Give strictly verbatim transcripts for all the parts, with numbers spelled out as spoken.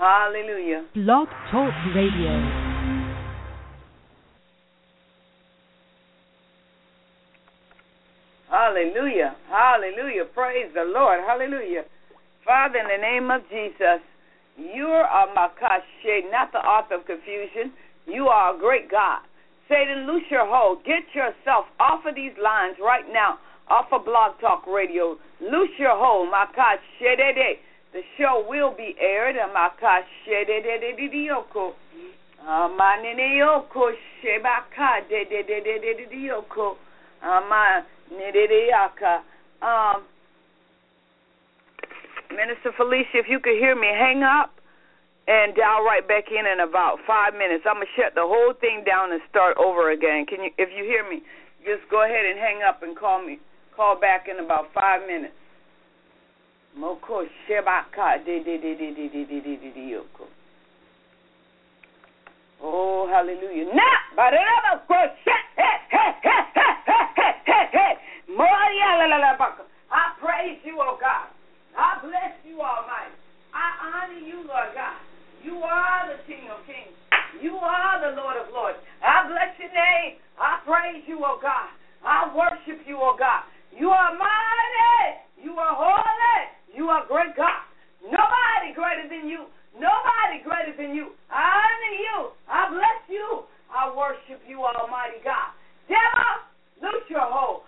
Hallelujah. Blog Talk Radio. Hallelujah. Hallelujah. Praise the Lord. Hallelujah. Father, in the name of Jesus, you are Makashe, not the author of confusion. You are a great God. Satan, loose your hold. Get yourself off of these lines right now, off of Blog Talk Radio. Loose your hold. Makashe. The show will be aired. Makashe. Amaninioko Shebaka de de de de de de Yoko. Ama Nidiyaka. Um Minister Felicia, if you could hear me, hang up and dial right back in in about five minutes. I'm gonna shut the whole thing down and start over again. Can you, if you hear me, just go ahead and hang up and call me. Call back in about five minutes. Moko Shebaka de de de de de de de de de Yoko. Oh, hallelujah. Now, but I praise you, oh God. I bless you, Almighty. I honor you, Lord God. You are the King of Kings. You are the Lord of Lords. I bless your name. I praise you, oh God. I worship you, oh God. You are mighty. You are holy. You are great God. Nobody greater than you. Nobody greater than you. I honor you. I bless you. I worship you, Almighty God. Devil, loose your hold.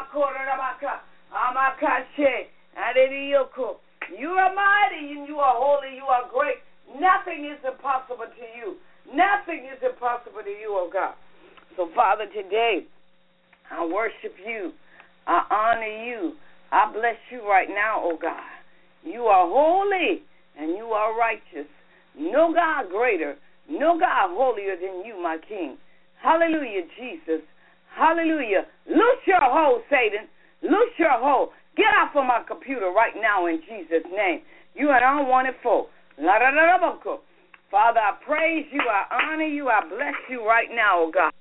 You are mighty and you are holy. You are great. Nothing is impossible to you. Nothing is impossible to you, oh God. So, Father, today, I worship you. I honor you. I bless you right now, oh God. You are holy and you are righteous. No God greater, no God holier than you, my King. Hallelujah, Jesus. Hallelujah. Loose your hold, Satan. Loose your hold. Get off of my computer right now in Jesus' name. You are an unwanted foe. Father, I praise you. I honor you. I bless you right now, oh God.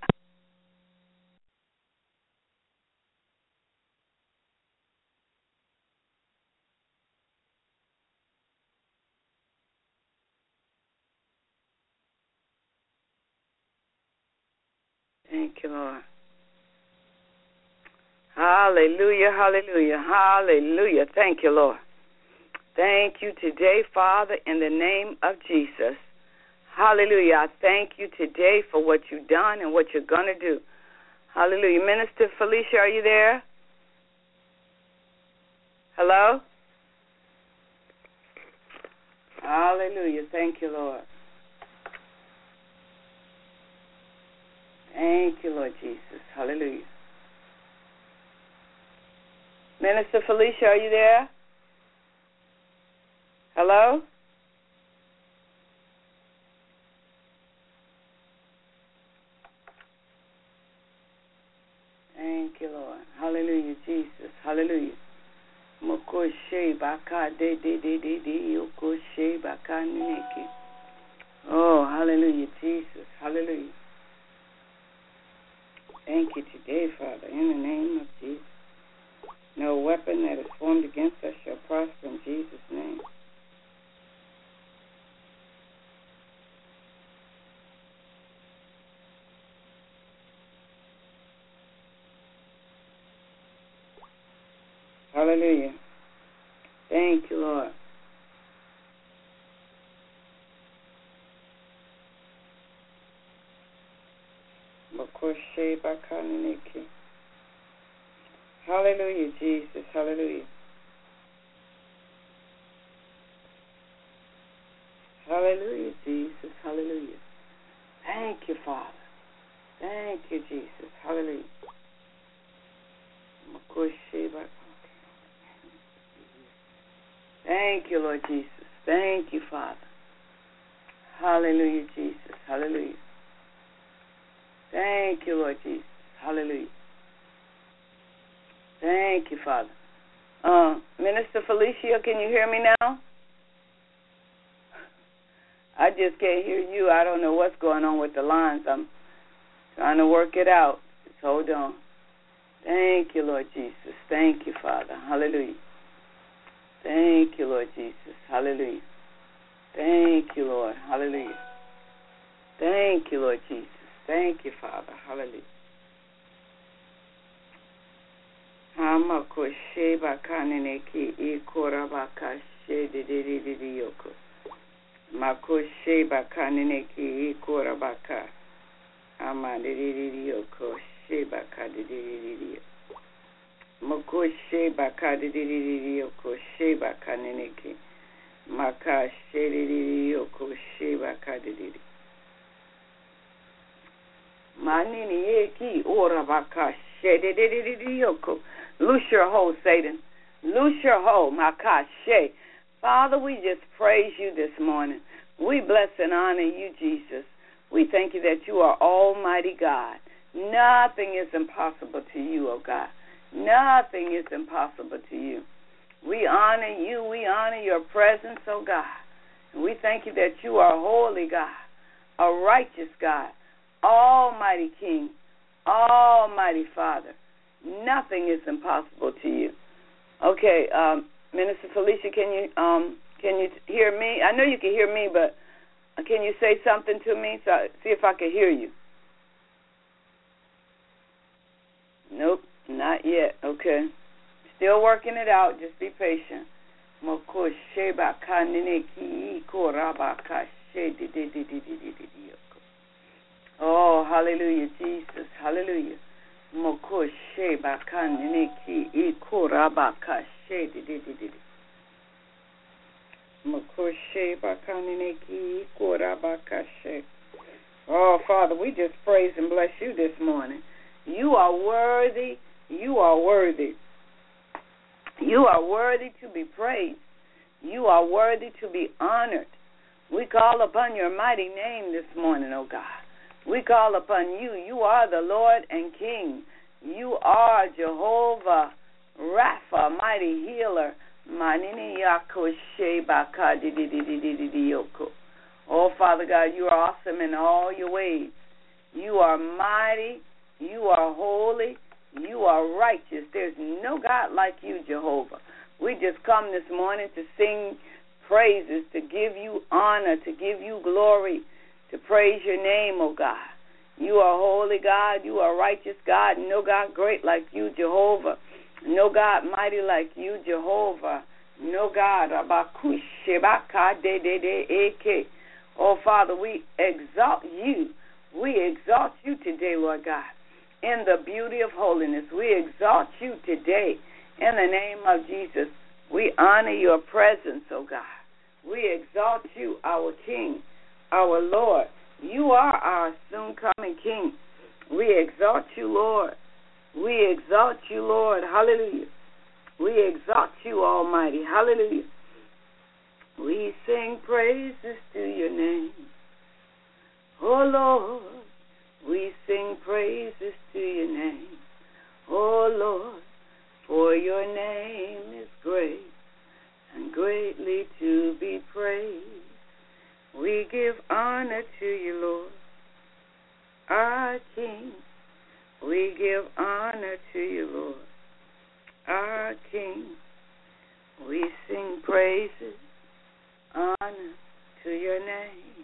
Thank you, Lord. Hallelujah, hallelujah, hallelujah. Thank you, Lord. Thank you today, Father, in the name of Jesus. Hallelujah. I thank you today for what you've done and what you're going to do. Hallelujah. Minister Felicia, are you there? Hello? Hallelujah. Thank you, Lord. Thank you, Lord Jesus. Hallelujah. Minister Felicia, are you there? Hello? Thank you, Lord. Hallelujah, Jesus. Hallelujah. Mokoshe baka de de de de de yokoshe baka nineke. Oh, hallelujah, Jesus. Hallelujah. Thank you today, Father, in the name of Jesus. No weapon that is formed against us shall prosper in Jesus' name. Hallelujah. Thank you, Lord. Hallelujah, Jesus. Hallelujah. Hallelujah, Jesus. Hallelujah. Thank you, Father. Thank you, Jesus. Hallelujah. Thank you, Lord Jesus. Thank you, Father. Hallelujah, Jesus. Hallelujah. Thank you, Lord Jesus. Hallelujah. Thank you, Father. Uh, Minister Felicia, can you hear me now? I just can't hear you. I don't know what's going on with the lines. I'm trying to work it out. Just hold on. Thank you, Lord Jesus. Thank you, Father. Hallelujah. Thank you, Lord Jesus. Hallelujah. Thank you, Lord. Hallelujah. Thank you, Lord Jesus. Thank you, Father. Hallelujah. Hamakoshe bakaneneki ikorabaka shedidididiyoko. Makoshe bakaneneki ikorabaka. Amadidididiyoko shebaka didididiyoko. Makoshe bakadidididiyoko shebaka neneki. Maka shedididiyoko shebaka dididi. Manini yeki orabaka shedidididiyoko. Loose your hold, Satan. Loose your hold, Makashe. Father, we just praise you this morning. We bless and honor you, Jesus. We thank you that you are Almighty God. Nothing is impossible to you, oh God. Nothing is impossible to you. We honor you. We honor your presence, oh God. And we thank you that you are holy God, a righteous God, Almighty King, Almighty Father. Nothing is impossible to you. Okay, um, Minister Felicia, can you um, can you hear me? I know you can hear me, but can you say something to me so see if I can hear you? Nope, not yet. Okay, still working it out. Just be patient. Oh, hallelujah, Jesus, hallelujah. Mokoshe bakaniki ikorabaka shedidididi. Mokoshe bakaniki ikorabaka she. Oh, Father, we just praise and bless you this morning. You are worthy. You are worthy. You are worthy to be praised. You are worthy to be honored. We call upon your mighty name this morning, oh God. We call upon you. You are the Lord and King. You are Jehovah Rapha, mighty healer. Oh, Father God, you are awesome in all your ways. You are mighty. You are holy. You are righteous. There's no God like you, Jehovah. We just come this morning to sing praises, to give you honor, to give you glory, to praise your name, oh God. You are holy God. You are righteous God. No God great like you, Jehovah. No God mighty like you, Jehovah. No God. Oh, Father, we exalt you. We exalt you today, Lord God, in the beauty of holiness. We exalt you today in the name of Jesus. We honor your presence, oh God. We exalt you, our King, our Lord. You are our soon-coming King. We exalt you, Lord. We exalt you, Lord. Hallelujah. We exalt you, Almighty. Hallelujah. We sing praises to your name. Oh, Lord. We sing praises to your name. Oh, Lord. For your name is great and greatly to be praised. We give honor to you, Lord, our King. We give honor to you, Lord, our King. We sing praises, honor to your name.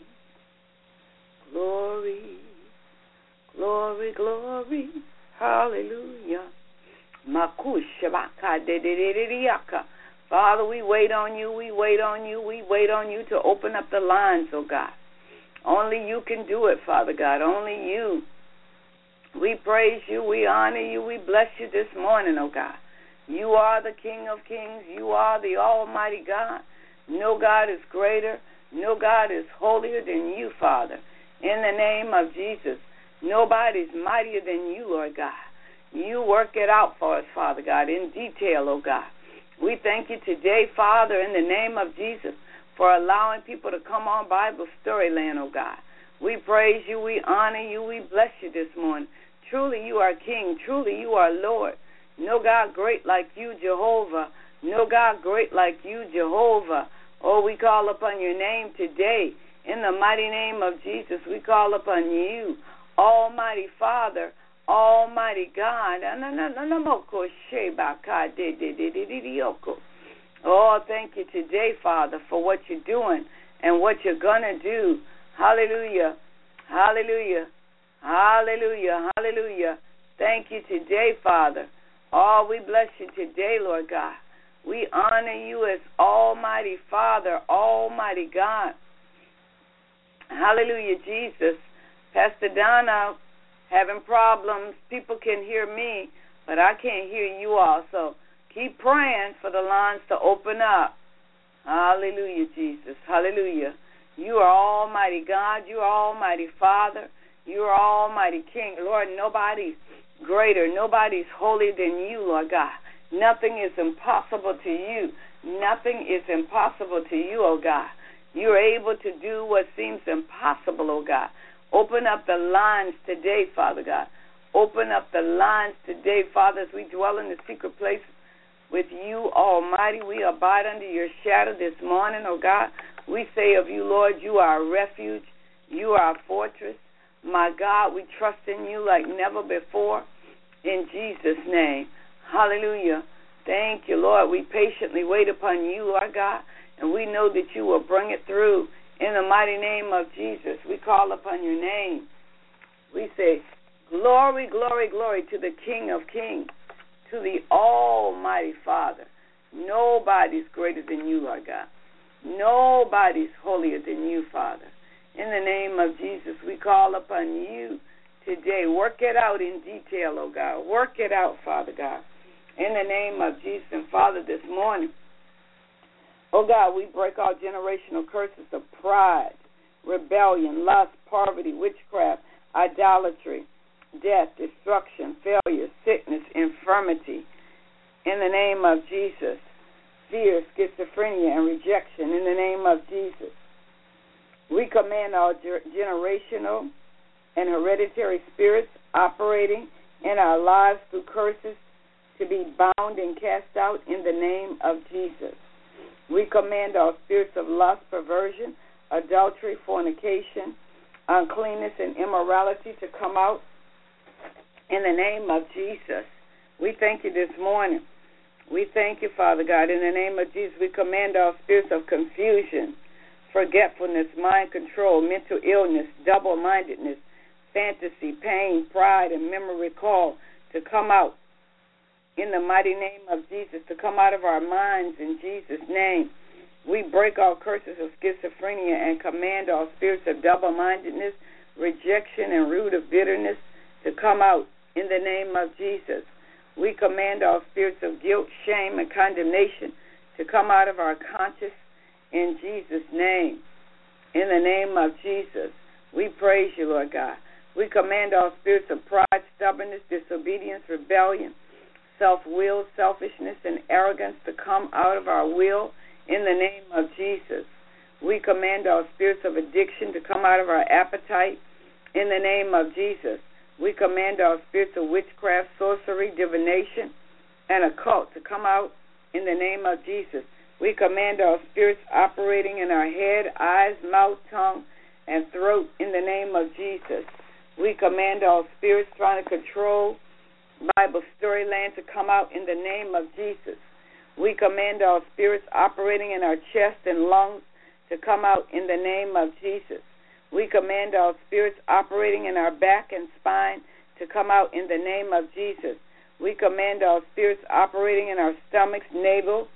Glory, glory, glory, hallelujah. Makushabaka de de de de yaka. Father, we wait on you, we wait on you, we wait on you to open up the lines, oh God. Only you can do it, Father God, only you. We praise you, we honor you, we bless you this morning, oh God. You are the King of kings, you are the Almighty God. No God is greater, no God is holier than you, Father. In the name of Jesus, nobody's mightier than you, Lord God. You work it out for us, Father God, in detail, oh God. We thank you today, Father, in the name of Jesus, for allowing people to come on Bible Storyland, oh God. We praise you, we honor you, we bless you this morning. Truly you are King, truly you are Lord. No God great like you, Jehovah. No God great like you, Jehovah. Oh, we call upon your name today. In the mighty name of Jesus, we call upon you, Almighty Father, Almighty God. Oh, thank you today, Father, for what you're doing and what you're going to do. Hallelujah. Hallelujah. Hallelujah. Hallelujah. Thank you today, Father. Oh, we bless you today, Lord God. We honor you as Almighty Father, Almighty God. Hallelujah, Jesus. Pastor Donna having problems. People can hear me, but I can't hear you all. So keep praying for the lines to open up. Hallelujah, Jesus. Hallelujah. You are Almighty God. You are Almighty Father. You are Almighty King. Lord, nobody's greater. Nobody's holier than you, Lord God. Nothing is impossible to you. Nothing is impossible to you, oh God. You're able to do what seems impossible, oh God. Open up the lines today, Father God. Open up the lines today, Father, as we dwell in the secret place with you, Almighty. We abide under your shadow this morning, oh God. We say of you, Lord, you are a refuge. You are a fortress. My God, we trust in you like never before. In Jesus' name. Hallelujah. Thank you, Lord. We patiently wait upon you, Lord God, and we know that you will bring it through. In the mighty name of Jesus, we call upon your name. We say, glory, glory, glory to the King of Kings, to the Almighty Father. Nobody's greater than you, Lord God. Nobody's holier than you, Father. In the name of Jesus, we call upon you today. Work it out in detail, oh God. Work it out, Father God. In the name of Jesus. And Father, this morning, oh God, we break all generational curses of pride, rebellion, lust, poverty, witchcraft, idolatry, death, destruction, failure, sickness, infirmity. In the name of Jesus. Fear, schizophrenia, and rejection. In the name of Jesus. We command all generational and hereditary spirits operating in our lives through curses to be bound and cast out in the name of Jesus. We command all spirits of lust, perversion, adultery, fornication, uncleanness, and immorality to come out in the name of Jesus. We thank you this morning. We thank you, Father God. In the name of Jesus, we command all spirits of confusion, forgetfulness, mind control, mental illness, double-mindedness, fantasy, pain, pride, and memory recall to come out in the mighty name of Jesus, to come out of our minds in Jesus' name. We break all curses of schizophrenia and command all spirits of double-mindedness, rejection, and root of bitterness to come out in the name of Jesus. We command all spirits of guilt, shame, and condemnation to come out of our conscience in Jesus' name. In the name of Jesus, we praise you, Lord God. We command all spirits of pride, stubbornness, disobedience, rebellion, self-will, selfishness, and arrogance to come out of our will in the name of Jesus. We command all spirits of addiction to come out of our appetite in the name of Jesus. We command all spirits of witchcraft, sorcery, divination, and occult to come out in the name of Jesus. We command all spirits operating in our head, eyes, mouth, tongue, and throat in the name of Jesus. We command all spirits trying to control Bible storyland to come out in the name of Jesus. We command all spirits operating in our chest and lungs to come out in the name of Jesus. We command all spirits operating in our back and spine to come out in the name of Jesus. We command all spirits operating in our stomachs, navel,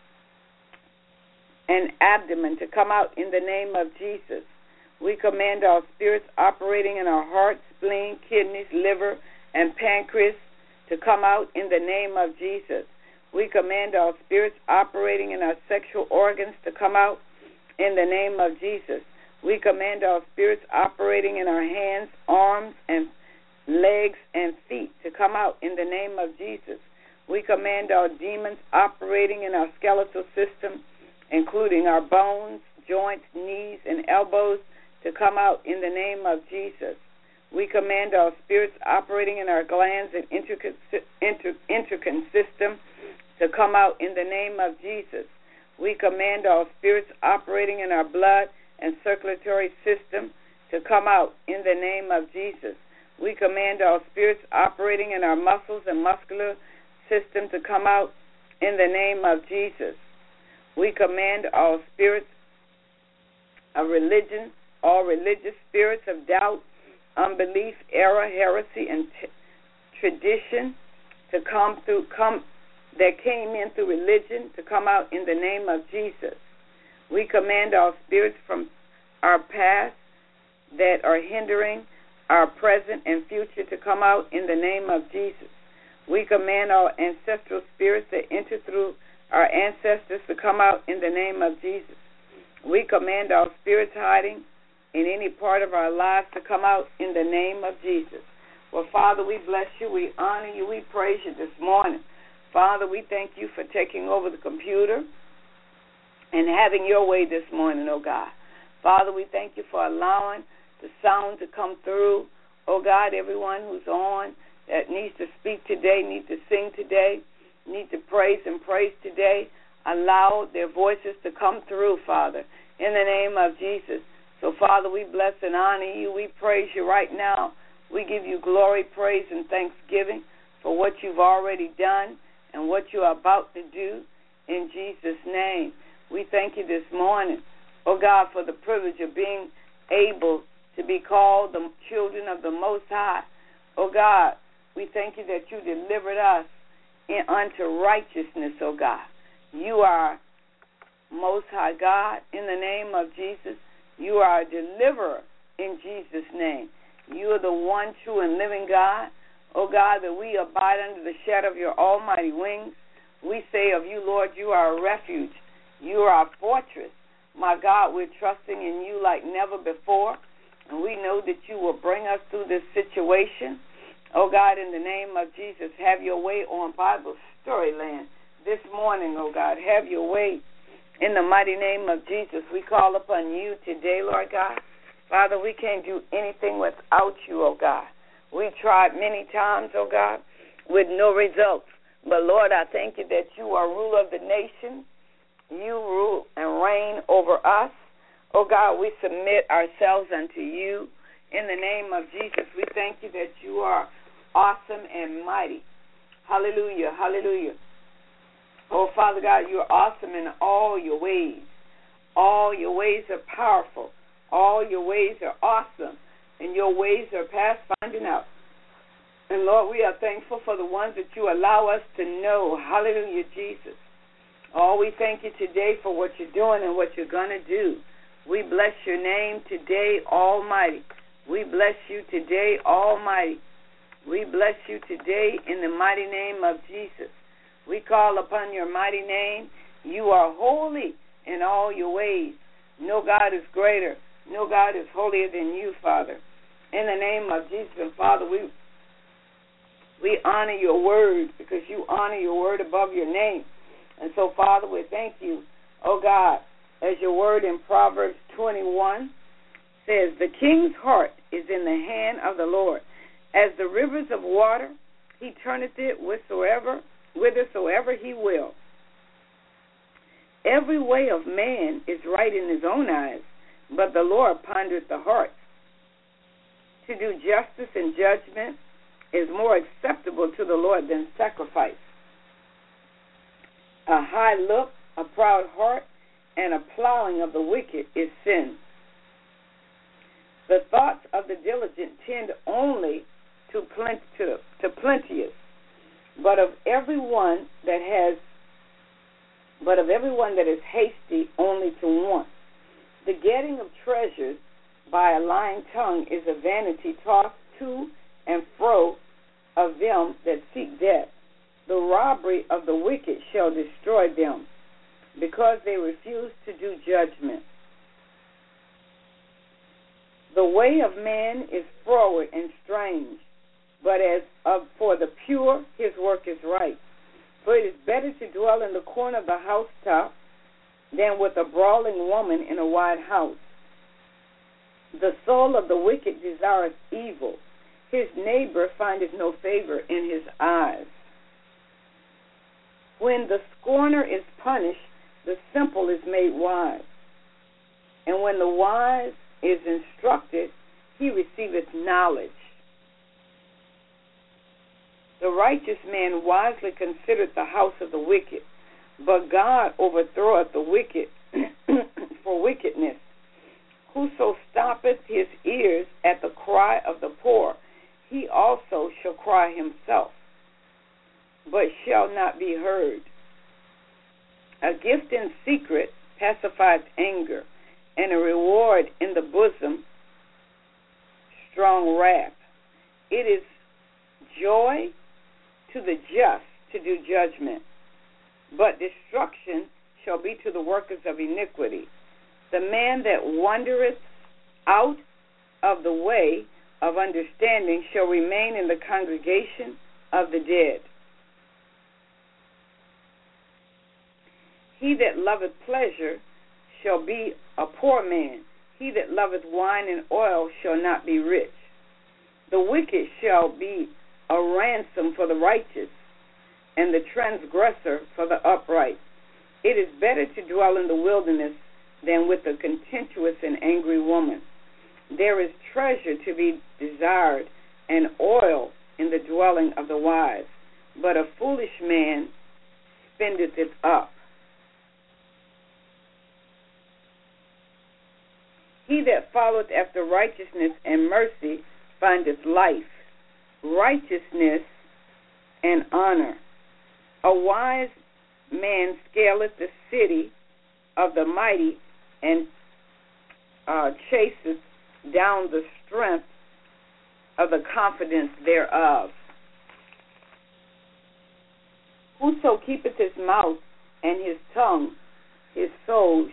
and abdomen to come out in the name of Jesus. We command all spirits operating in our heart, spleen, kidneys, liver, and pancreas to come out in the name of Jesus. We command all spirits operating in our sexual organs to come out in the name of Jesus. We command all spirits operating in our hands, arms, and legs and feet to come out in the name of Jesus. We command all demons operating in our skeletal system, including our bones, joints, knees, and elbows, to come out in the name of Jesus. We command all spirits operating in our glands and endocrine system to come out in the name of Jesus. We command all spirits operating in our blood and circulatory system to come out in the name of Jesus. We command all spirits operating in our muscles and muscular system to come out in the name of Jesus. We command all spirits of religion, all religious spirits of doubt, unbelief, error, heresy, and t- tradition to come through, come that came in through religion to come out in the name of Jesus. We command all spirits from our past that are hindering our present and future to come out in the name of Jesus. We command all ancestral spirits that enter through our ancestors to come out in the name of Jesus. We command all spirits hiding in any part of our lives to come out in the name of Jesus. Well, Father, we bless you, we honor you, we praise you this morning. Father, we thank you for taking over the computer and having your way this morning, oh God. Father, we thank you for allowing the sound to come through. Oh God, everyone who's on that needs to speak today, needs to sing today, needs to praise and praise today, allow their voices to come through, Father, in the name of Jesus. So, Father, we bless and honor you. We praise you right now. We give you glory, praise, and thanksgiving for what you've already done and what you are about to do in Jesus' name. We thank you this morning, oh God, for the privilege of being able to be called the children of the Most High. Oh God, we thank you that you delivered us in, unto righteousness, oh God. You are Most High God in the name of Jesus. You are a deliverer in Jesus' name. You are the one true and living God. Oh God, that we abide under the shadow of your almighty wings. We say of you, Lord, you are a refuge. You are our fortress. My God, we're trusting in you like never before. And we know that you will bring us through this situation. Oh God, in the name of Jesus, have your way on Bible Storyland this morning, oh God. Have your way in the mighty name of Jesus. We call upon you today, Lord God. Father, we can't do anything without you, oh God. We tried many times, oh God, with no results. But, Lord, I thank you that you are ruler of the nation. You rule and reign over us. Oh, God, we submit ourselves unto you. In the name of Jesus, we thank you that you are awesome and mighty. Hallelujah, hallelujah. Oh, Father God, you are awesome in all your ways. All your ways are powerful. All your ways are awesome. And your ways are past finding out. And, Lord, we are thankful for the ones that you allow us to know. Hallelujah, Jesus. Oh, we thank you today for what you're doing and what you're going to do. We bless your name today, Almighty. We bless you today, Almighty. We bless you today in the mighty name of Jesus. We call upon your mighty name. You are holy in all your ways. No God is greater. No God is holier than you, Father. In the name of Jesus, and Father, we we honor your word because you honor your word above your name. And so, Father, we thank you, oh God, as your word in Proverbs twenty-one says, the king's heart is in the hand of the Lord. As the rivers of water, he turneth it whithersoever, whithersoever he will. Every way of man is right in his own eyes, but the Lord pondereth the heart. To do justice and judgment is more acceptable to the Lord than sacrifice. A high look, a proud heart, and a plowing of the wicked is sin. The thoughts of the diligent tend only to, plen- to, to plenteous, but of everyone that has, but of everyone that is hasty only to want. The getting of treasures by a lying tongue is a vanity tossed to and fro of them that seek death. The robbery of the wicked shall destroy them, because they refuse to do judgment. The way of man is froward and strange, but as of for the pure his work is right. For it is better to dwell in the corner of the housetop than with a brawling woman in a wide house. The soul of the wicked desireth evil. His neighbor findeth no favor in his eyes. When the scorner is punished, the simple is made wise. And when the wise is instructed, he receiveth knowledge. The righteous man wisely considereth the house of the wicked, but God overthroweth the wicked for wickedness. Whoso stoppeth his ears at the cry of the poor, he also shall cry himself, but shall not be heard. A gift in secret pacifies anger, and a reward in the bosom strong wrath. It is joy to the just to do judgment, but destruction shall be to the workers of iniquity. The man that wandereth out of the way of understanding shall remain in the congregation of the dead. He that loveth pleasure shall be a poor man. He that loveth wine and oil shall not be rich. The wicked shall be a ransom for the righteous, and the transgressor for the upright. It is better to dwell in the wilderness than with a contentious and angry woman. There is treasure to be desired, and oil in the dwelling of the wise, but a foolish man spendeth it up. He that followeth after righteousness and mercy findeth life, righteousness, and honor. A wise man scaleth the city of the mighty, and uh, chaseth down the strength of the confidence thereof. Whoso keepeth his mouth and his tongue, his soul.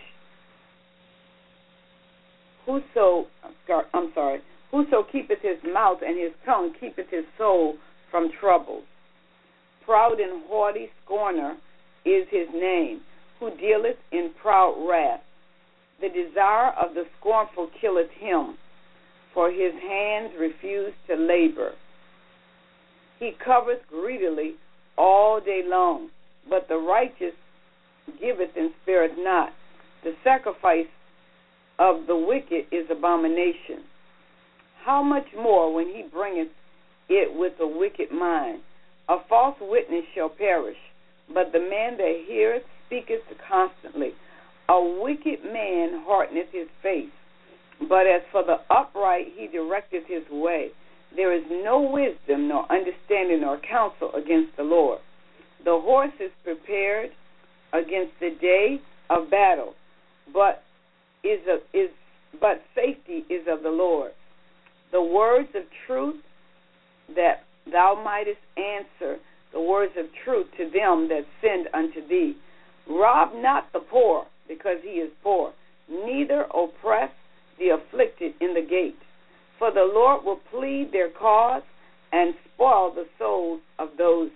Whoso, I'm sorry. Whoso keepeth his mouth and his tongue keepeth his soul from troubles. Proud and haughty scorner is his name, who dealeth in proud wrath. The desire of the scornful killeth him, for his hands refuse to labor. He covereth greedily all day long, but the righteous giveth and spareth not. The sacrifice of the wicked is abomination. How much more when he bringeth it with a wicked mind? A false witness shall perish, but the man that heareth speaketh constantly. A wicked man hardeneth his face, but as for the upright he directeth his way. There is no wisdom, nor understanding, nor counsel against the Lord. The horse is prepared against the day of battle, but is a, is but safety is of the Lord. The words of truth that thou mightest answer, the words of truth to them that send unto thee. Rob not the poor, because he is poor, neither oppress the afflicted in the gate. For the Lord will plead their cause and spoil the souls of those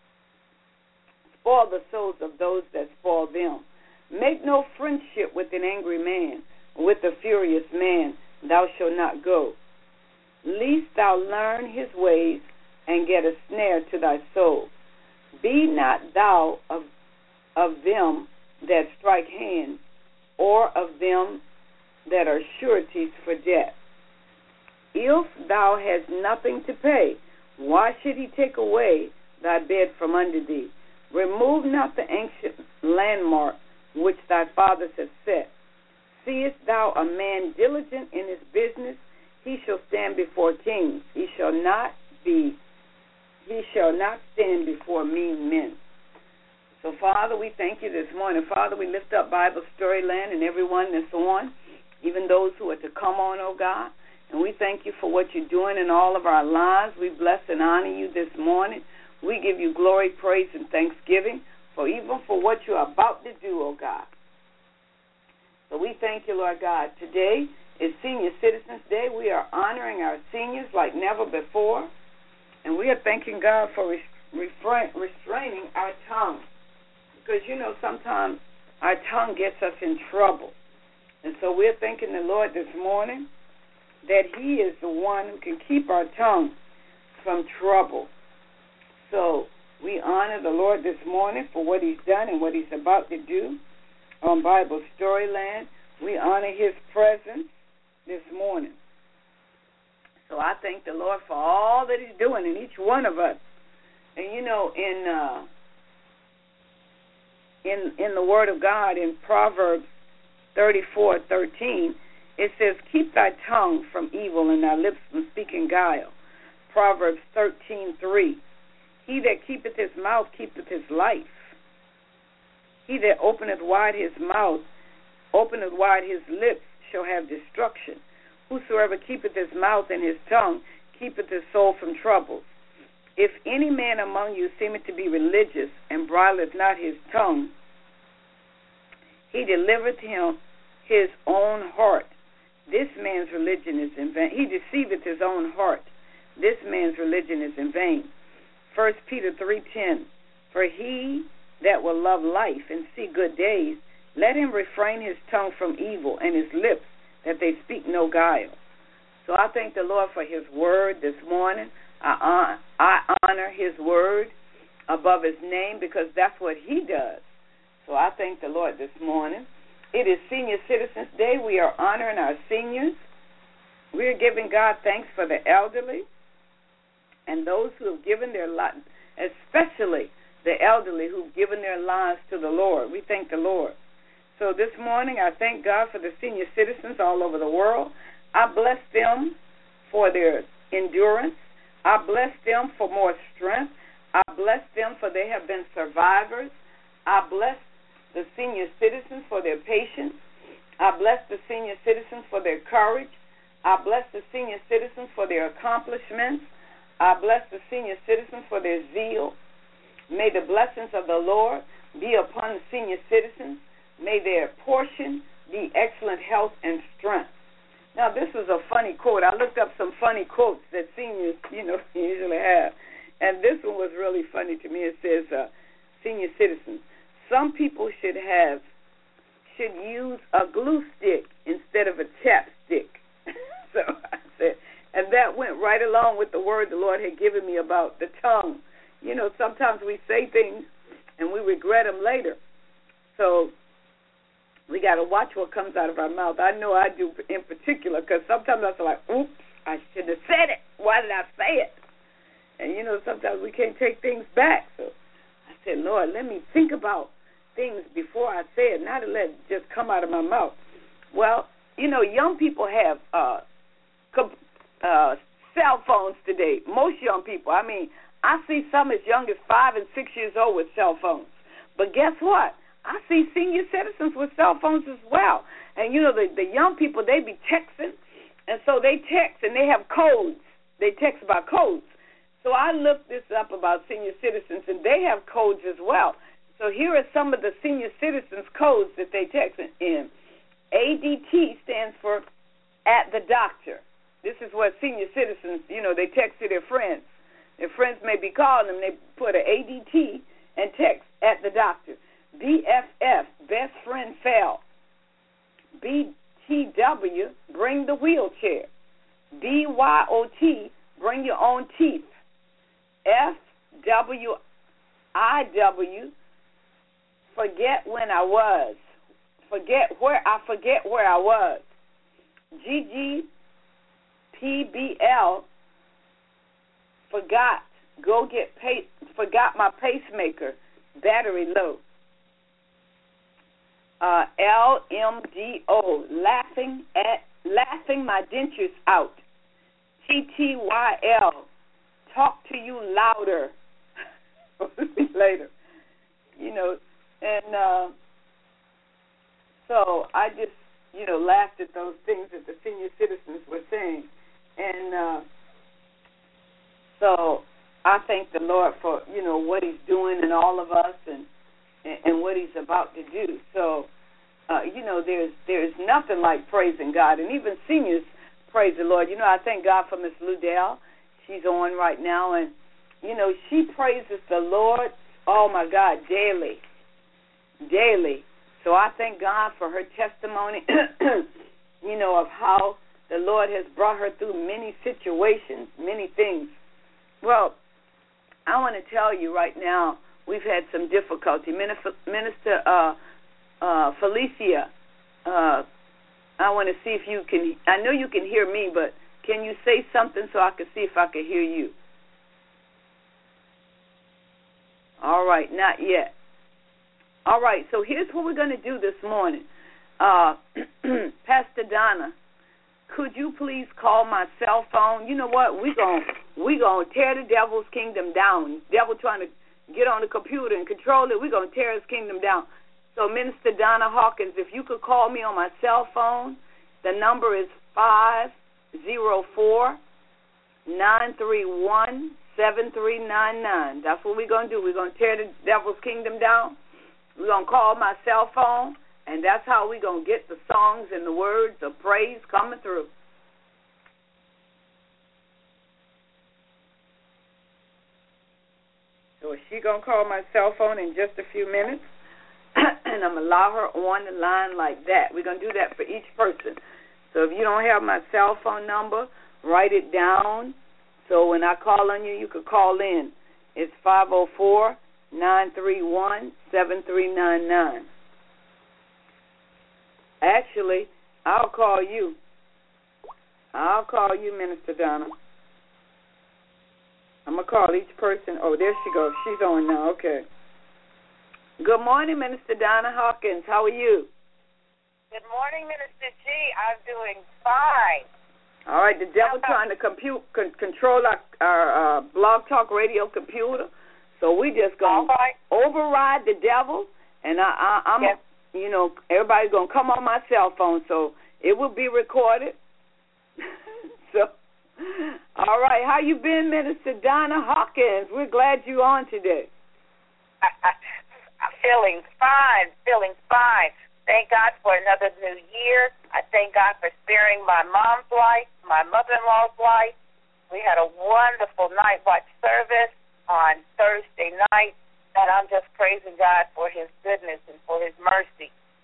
spoil the souls of those that spoil them. Make no friendship with an angry man, with a furious man thou shalt not go. Lest thou learn his ways and get a snare to thy soul. Be not thou of of them that strike hands, or of them that are sureties for debt. If thou hast nothing to pay, why should he take away thy bed from under thee? Remove not the ancient landmark which thy fathers have set. Seest thou a man diligent in his business? He shall stand before kings. He shall not be, he shall not stand before mean men. So, Father, we thank you this morning. Father, we lift up Bible Storyland and everyone that's on, even those who are to come on, oh God. And we thank you for what you're doing in all of our lives. We bless and honor you this morning. We give you glory, praise, and thanksgiving for even for what you're about to do, oh God. So we thank you, Lord God. Today is Senior Citizens Day. We are honoring our seniors like never before. And we are thanking God for refrain, restraining our tongue. Because, you know, sometimes our tongue gets us in trouble. And so we're thanking the Lord this morning that he is the one who can keep our tongue from trouble. So we honor the Lord this morning for what he's done and what he's about to do on Bible Storyland. We honor his presence this morning. So I thank the Lord for all that he's doing in each one of us. And, you know, in uh, in in the Word of God, in Proverbs thirty-four thirteen, It says, keep thy tongue from evil and thy lips from speaking guile. Proverbs thirteen three. He that keepeth his mouth keepeth his life. He that openeth wide his mouth, openeth wide his lips, shall have destruction. Whosoever keepeth his mouth and his tongue keepeth his soul from troubles. If any man among you seemeth to be religious, and bridleth not his tongue, he delivereth him his own heart. This man's religion is in vain. He deceiveth his own heart. This man's religion is in vain. First Peter three ten. For he that will love life and see good days, let him refrain his tongue from evil and his lips that they speak no guile. So I thank the Lord for his word this morning. I, I honor his word above his name because that's what he does. So I thank the Lord this morning. It is Senior Citizens Day. We are honoring our seniors. We are giving God thanks for the elderly and those who have given their lives, especially the elderly who've given their lives to the Lord. We thank the Lord. So this morning I thank God for the senior citizens all over the world. I bless them for their endurance. I bless them for more strength. I bless them for they have been survivors. I bless the senior citizens for their patience. I bless the senior citizens for their courage. I bless the senior citizens for their accomplishments. I bless the senior citizens for their zeal. May the blessings of the Lord be upon the senior citizens. May their portion be excellent health and strength. Now, this was a funny quote. I looked up some funny quotes that seniors, you know, usually have. And this one was really funny to me. It says, uh, senior citizens, some people should have, should use a glue stick instead of a chapstick. So I said, and that went right along with the word the Lord had given me about the tongue. You know, sometimes we say things and we regret them later. So we got to watch what comes out of our mouth. I know I do in particular because sometimes I feel like, oops, I should have said it. Why did I say it? And, you know, sometimes we can't take things back. So I said, Lord, let me think about things before I say it, not to let it just come out of my mouth. Well, you know, young people have uh, uh, cell phones today. Most young people. I mean, I see some as young as five and six years old with cell phones. But guess what? I see senior citizens with cell phones as well. And, you know, the, the young people, they be texting, and so they text, and they have codes. They text about codes. So I looked this up about senior citizens, and they have codes as well. So here are some of the senior citizens' codes that they text in. A D T stands for at the doctor. This is what senior citizens, you know, they text to their friends. Their friends may be calling them. They put an A D T and text at the doctor. B F F, best friend fell. B T W, bring the wheelchair. B Y O T, bring your own teeth. F W I W, forget when I was. Forget where I forget where I was. G G P B L, forgot. Go get pace. Forgot my pacemaker. Battery low. Uh, L M D O, laughing at laughing my dentures out. T T Y L, talk to you louder. Later, you know, and uh, so I just, you know, laughed at those things that the senior citizens were saying, and uh, so I thank the Lord for, you know, what He's doing in all of us, and. and what He's about to do. So, uh, you know, there's there's nothing like praising God. And even seniors praise the Lord. You know, I thank God for Miss Ludell. She's on right now. And, you know, she praises the Lord, oh, my God, daily. Daily. So I thank God for her testimony, you know, of how the Lord has brought her through many situations, many things. Well, I want to tell you right now, we've had some difficulty. Minister uh, uh, Felicia, uh, I want to see if you can, I know you can hear me, but can you say something so I can see if I can hear you? All right, not yet. All right, so here's what we're going to do this morning. uh, Pastor Donna, could you please call my cell phone? You know what? We're going we gonna tear the devil's kingdom down. Devil trying to get on the computer and control it. We're going to tear his kingdom down. So, Minister Donna Hawkins, if you could call me on my cell phone, the number is five zero four, nine three one, seven three nine nine. That's what we're going to do. We're going to tear the devil's kingdom down. We're going to call my cell phone, and that's how we're going to get the songs and the words of praise coming through. So she's going to call my cell phone in just a few minutes, and I'm going to allow her on the line like that. We're going to do that for each person. So if you don't have my cell phone number, write it down. So when I call on you, you could call in. It's five oh four, nine three one, seven three nine nine. Actually, I'll call you. I'll call you, Minister Donna. I'm going to call each person. Oh, there she goes. She's on now. Okay. Good morning, Minister Donna Hawkins. How are you? Good morning, Minister G. I'm doing fine. All right. The devil trying to compute, con- control our, our uh, Blog Talk Radio computer. So we just going right. to override the devil. And I, I, I'm, yes. you know, everybody's going to come on my cell phone. So it will be recorded. So, all right. How you been, Minister Donna Hawkins? We're glad you're on today. I'm feeling fine, feeling fine. Thank God for another new year. I thank God for sparing my mom's life, my mother-in-law's life. We had a wonderful night watch service on Thursday night, and I'm just praising God for his goodness and for his mercy.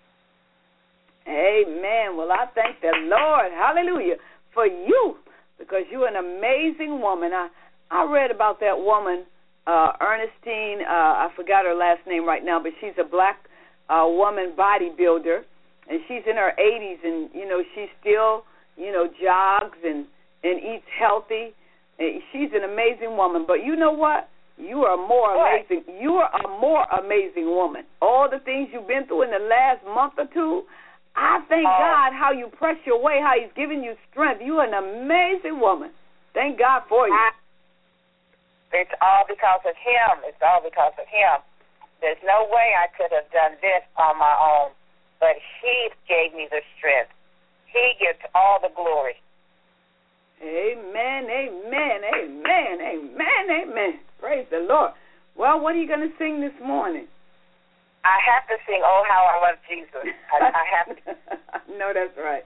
Amen. Well, I thank the Lord, hallelujah, for you, because you're an amazing woman. I, I read about that woman, uh, Ernestine, uh, I forgot her last name right now, but she's a black uh, woman bodybuilder, and she's in her eighties, and, you know, she still, you know, jogs and, and eats healthy. And she's an amazing woman. But you know what? You are more amazing. You are a more amazing woman. All the things you've been through in the last month or two, I thank oh. God how you press your way, how he's giving you strength. You are an amazing woman. Thank God for you. I, it's all because of him. It's all because of him. There's no way I could have done this on my own, but he gave me the strength. He gets all the glory. Amen, amen, amen, amen, amen. Praise the Lord. Well, what are you going to sing this morning? I have to sing Oh How I Love Jesus. I, I have to. No, that's right.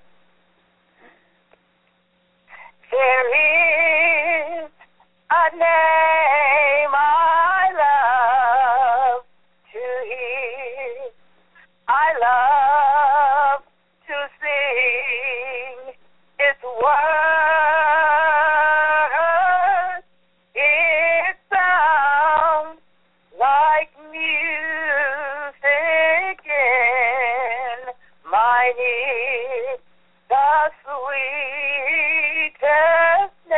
There is a name I love to hear. I love to sing its word. It sounds like music in my ear, the sweetest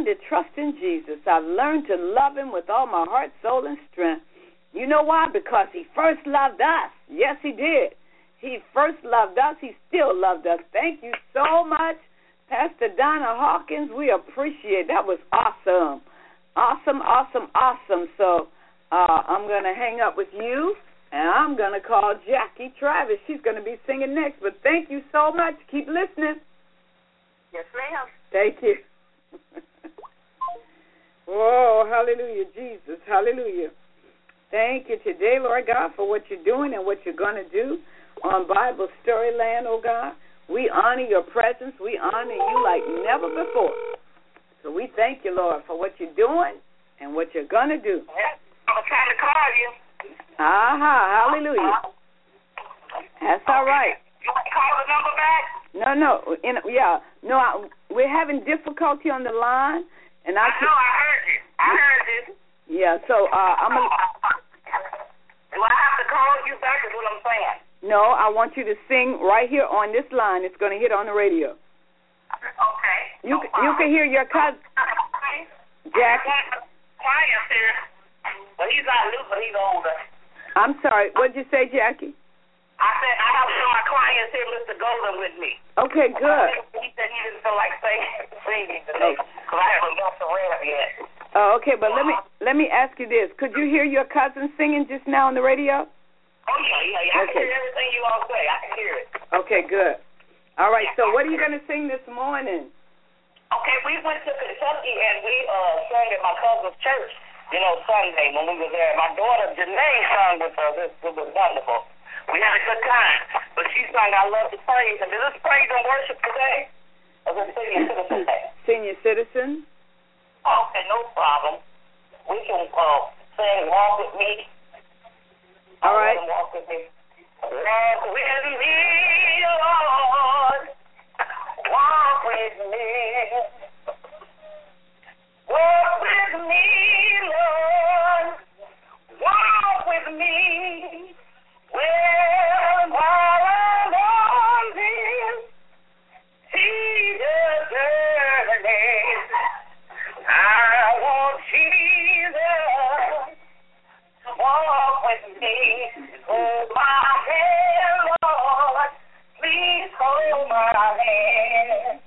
learned to trust in Jesus. I've learned to love him with all my heart, soul, and strength. You know why? Because he first loved us. Yes, he did. He first loved us. He still loved us. Thank you so much, Pastor Donna Hawkins. We appreciate it. That was awesome. Awesome, awesome, awesome. So uh, I'm going to hang up with you, and I'm going to call Jackie Travis. She's going to be singing next. But thank you so much. Keep listening. Yes, ma'am. Thank you. Whoa, hallelujah, Jesus. Hallelujah. Thank you today, Lord God, for what you're doing and what you're going to do on Bible Storyland, oh God. We honor your presence. We honor you like never before. So we thank you, Lord, for what you're doing and what you're going to do. Yeah, I'm trying to call you. Aha, hallelujah. That's all right. You want to call the number back? No, no, in, yeah. No, I, we're having difficulty on the line. and I, I know, I heard you. I heard you. Yeah, so uh, I'm going to... Do I have to call you back is what I'm saying? No, I want you to sing right here on this line. It's going to hit on the radio. Okay. You no you can hear your cousin, Jack. Client's here, but he's not new, but he's older. I'm sorry. What'd you say, Jackie? I said I have one of my clients here, Mister Golden, with me. Okay, good. He said he didn't feel like singing, singing today because I haven't got the rap yet. Oh, okay, but let me let me ask you this: could you hear your cousin singing just now on the radio? Oh yeah, yeah, yeah. I okay. can hear everything you all say. I can hear it. Okay, good. All right. So, what are you going to sing this morning? Okay, we went to Kentucky and we uh sang at my cousin's church. You know, Sunday when we were there. My daughter Janae sang with us. It, it was wonderful. We had a good time. But she sang I Love to Praise. And is this praise and worship today? Or is it senior citizen day? Senior citizen. Okay, no problem. We can uh, sing Walk With Me. All right. Walk with me. Walk with me, Lord. Walk with me. Walk with me, Lord. Walk with me. Well, while I'm on this Jesus journey, I want Jesus to walk with me. Hold my hand, Lord. Please hold my hand.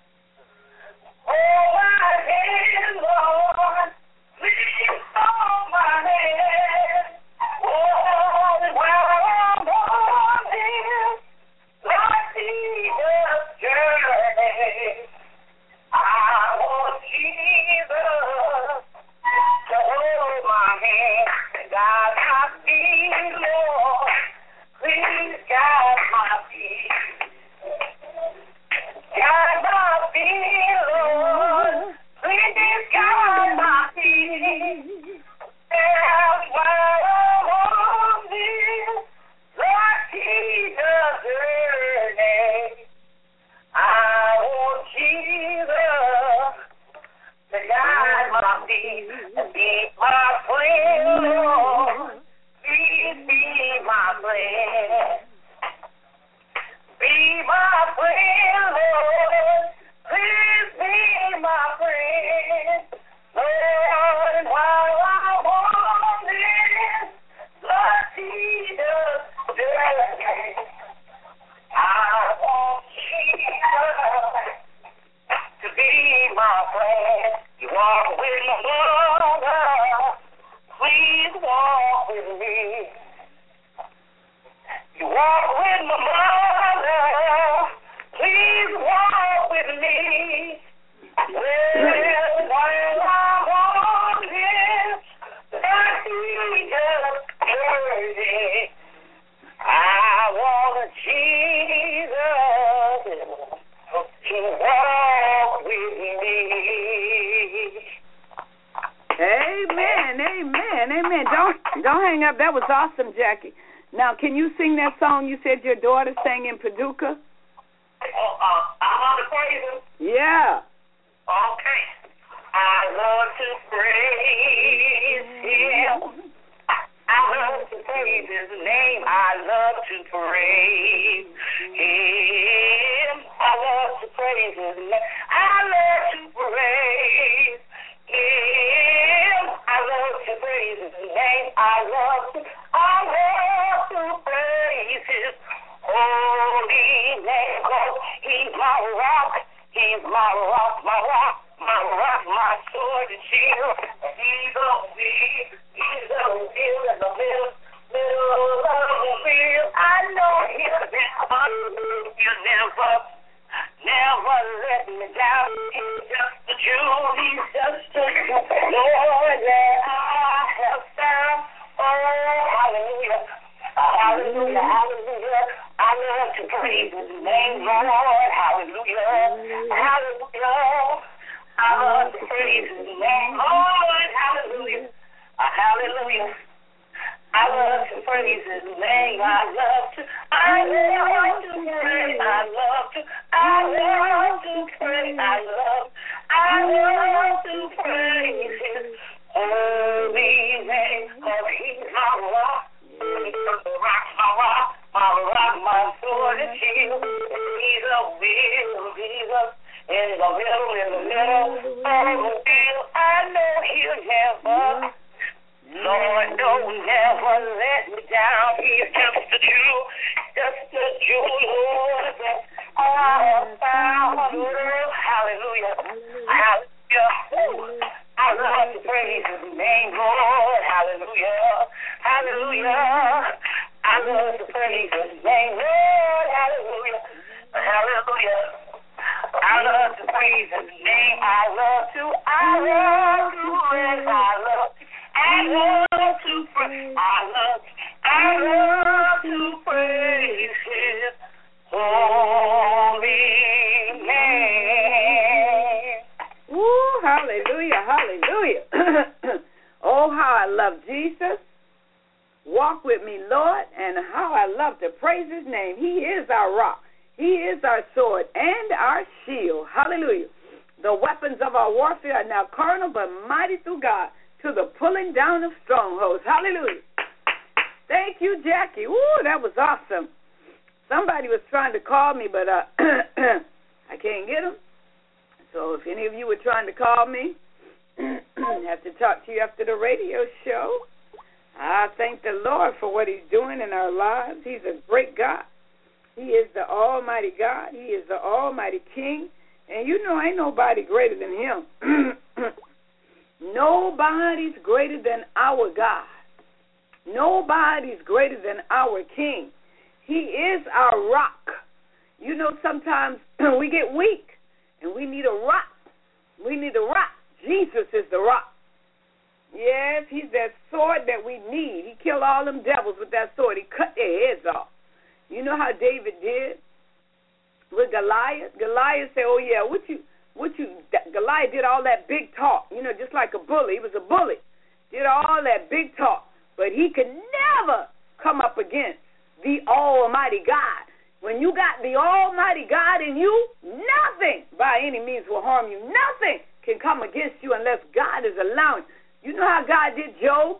Hold my hand, Lord. Please hold my hand. Oh, while I'm on this Lord Jesus journey, I want Jesus to hold my hand. God, my feet, Lord. Please guide my feet. Guide my feet, Lord. Please guide my feet. And while I'm on this Lord Jesus journey, I want Jesus to guide my feet and be my friend, Lord. Please be my friend. Be my friend, Lord. Please be my friend. Lord, while I'm on this Lord Jesus journey, I want Jesus to be my friend. You walk with my mother. Please walk with me. You walk with my mother. Please walk with me. Well, while I'm on this Lord Jesus journey, I want Jesus to walk with me. Amen, amen, amen. Don't don't hang up. That was awesome, Jackie. Now, can you sing that song you said your daughter sang in Paducah? Oh, uh, I love to praise him. Yeah. Okay. I love to praise him. I love to praise his name. I love to praise him. I love to praise his name. I love to praise praise his name. I love to, I love to praise his holy name. Cause he's my rock, he's my rock, my rock, my rock, my sword and shield. He's a wheel, he's a wheel in the middle, middle of the wheel. I know he'll never, he'll never, never let me down. He's just a Jew, he's just a Jew. Lord, that I have found. Oh, hallelujah, hallelujah, hallelujah. I love to praise his name, Lord. Hallelujah, hallelujah. I love to praise his name, Lord. Hallelujah, uh, hallelujah. I love to praise his name. I love to, I love to pray. I love to, I love to pray. I love, I love to praise his holy name. Cause he's my rock, he's my rock, my rock, my rock, my sword and shield. He's a wheel, Jesus, in the middle, in the middle of the wheel. I know he'll never, Lord, no, never let me down. He's just a Jew, just a Jew, Lord, that I have found. Hallelujah, hallelujah. I love to praise his name, Lord. Hallelujah, hallelujah. I love to praise his name, Lord. Hallelujah, hallelujah. I love to praise his name. I love to, I love to praise. I love to, I love to praise. I love, I love to praise his holy name. Woo, hallelujah, hallelujah. Oh, how I love Jesus. Walk with me, Lord, and how I love to praise his name. He is our rock. He is our sword and our shield. Hallelujah. The weapons of our warfare are now carnal, but mighty through God to the pulling down of strongholds. Hallelujah. Thank you, Jackie. Ooh, that was awesome. Somebody was trying to call me, but uh, I can't get them. So if any of you were trying to call me, I have to talk to you after the radio show. I thank the Lord for what he's doing in our lives. He's a great God. He is the almighty God. He is the almighty King. And you know, ain't nobody greater than him. Nobody's greater than our God. Nobody's greater than our King. He is our rock. You know, sometimes we get weak, and we need a rock. We need a rock. Jesus is the rock. Yes, he's that sword that we need. He killed all them devils with that sword. He cut their heads off. You know how David did with Goliath? Goliath said, oh, yeah, what you, what you, Goliath did all that big talk, you know, just like a bully. He was a bully. Did all that big talk. But he could never come up against the almighty God. When you got the almighty God in you, nothing by any means will harm you. Nothing can come against you unless God is allowing. You know how God did Job?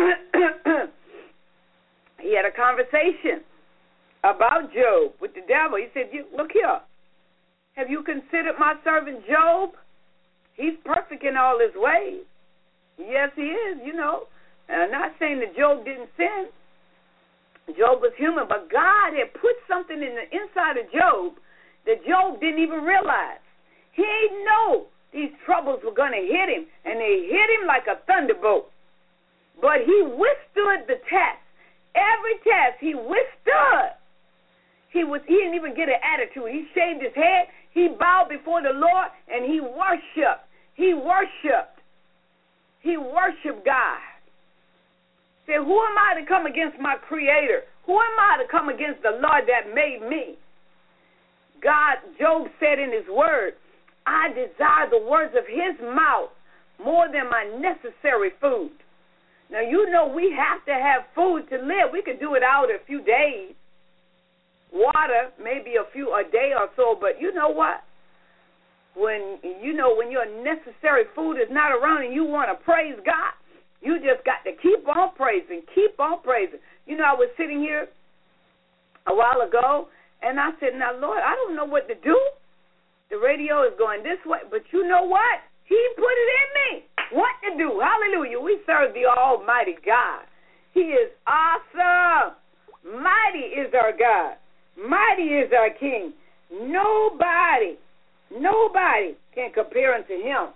He had a conversation about Job with the devil. He said, look here, have you considered my servant Job? He's perfect in all his ways. Yes, he is, you know. And I'm not saying that Job didn't sin. Job was human, but God had put something in the inside of Job that Job didn't even realize. He didn't know these troubles were going to hit him, and they hit him like a thunderbolt. But he withstood the test. Every test he withstood. He was he didn't even get an attitude. He shaved his head. He bowed before the Lord, and he worshiped. He worshiped. He worshiped God. Said, who am I to come against my Creator? Who am I to come against the Lord that made me? God, Job said in his word, I desire the words of his mouth more than my necessary food. Now, you know we have to have food to live. We could do it out a few days. Water, maybe a few a day or so, but you know what? When you know when your necessary food is not around and you want to praise God, you just got to keep on praising, keep on praising. You know, I was sitting here a while ago, and I said, now, Lord, I don't know what to do. The radio is going this way, but you know what? He put it in me. what to do. Hallelujah. We serve the Almighty God. He is awesome. Mighty is our God. Mighty is our King. Nobody, nobody can compare unto him.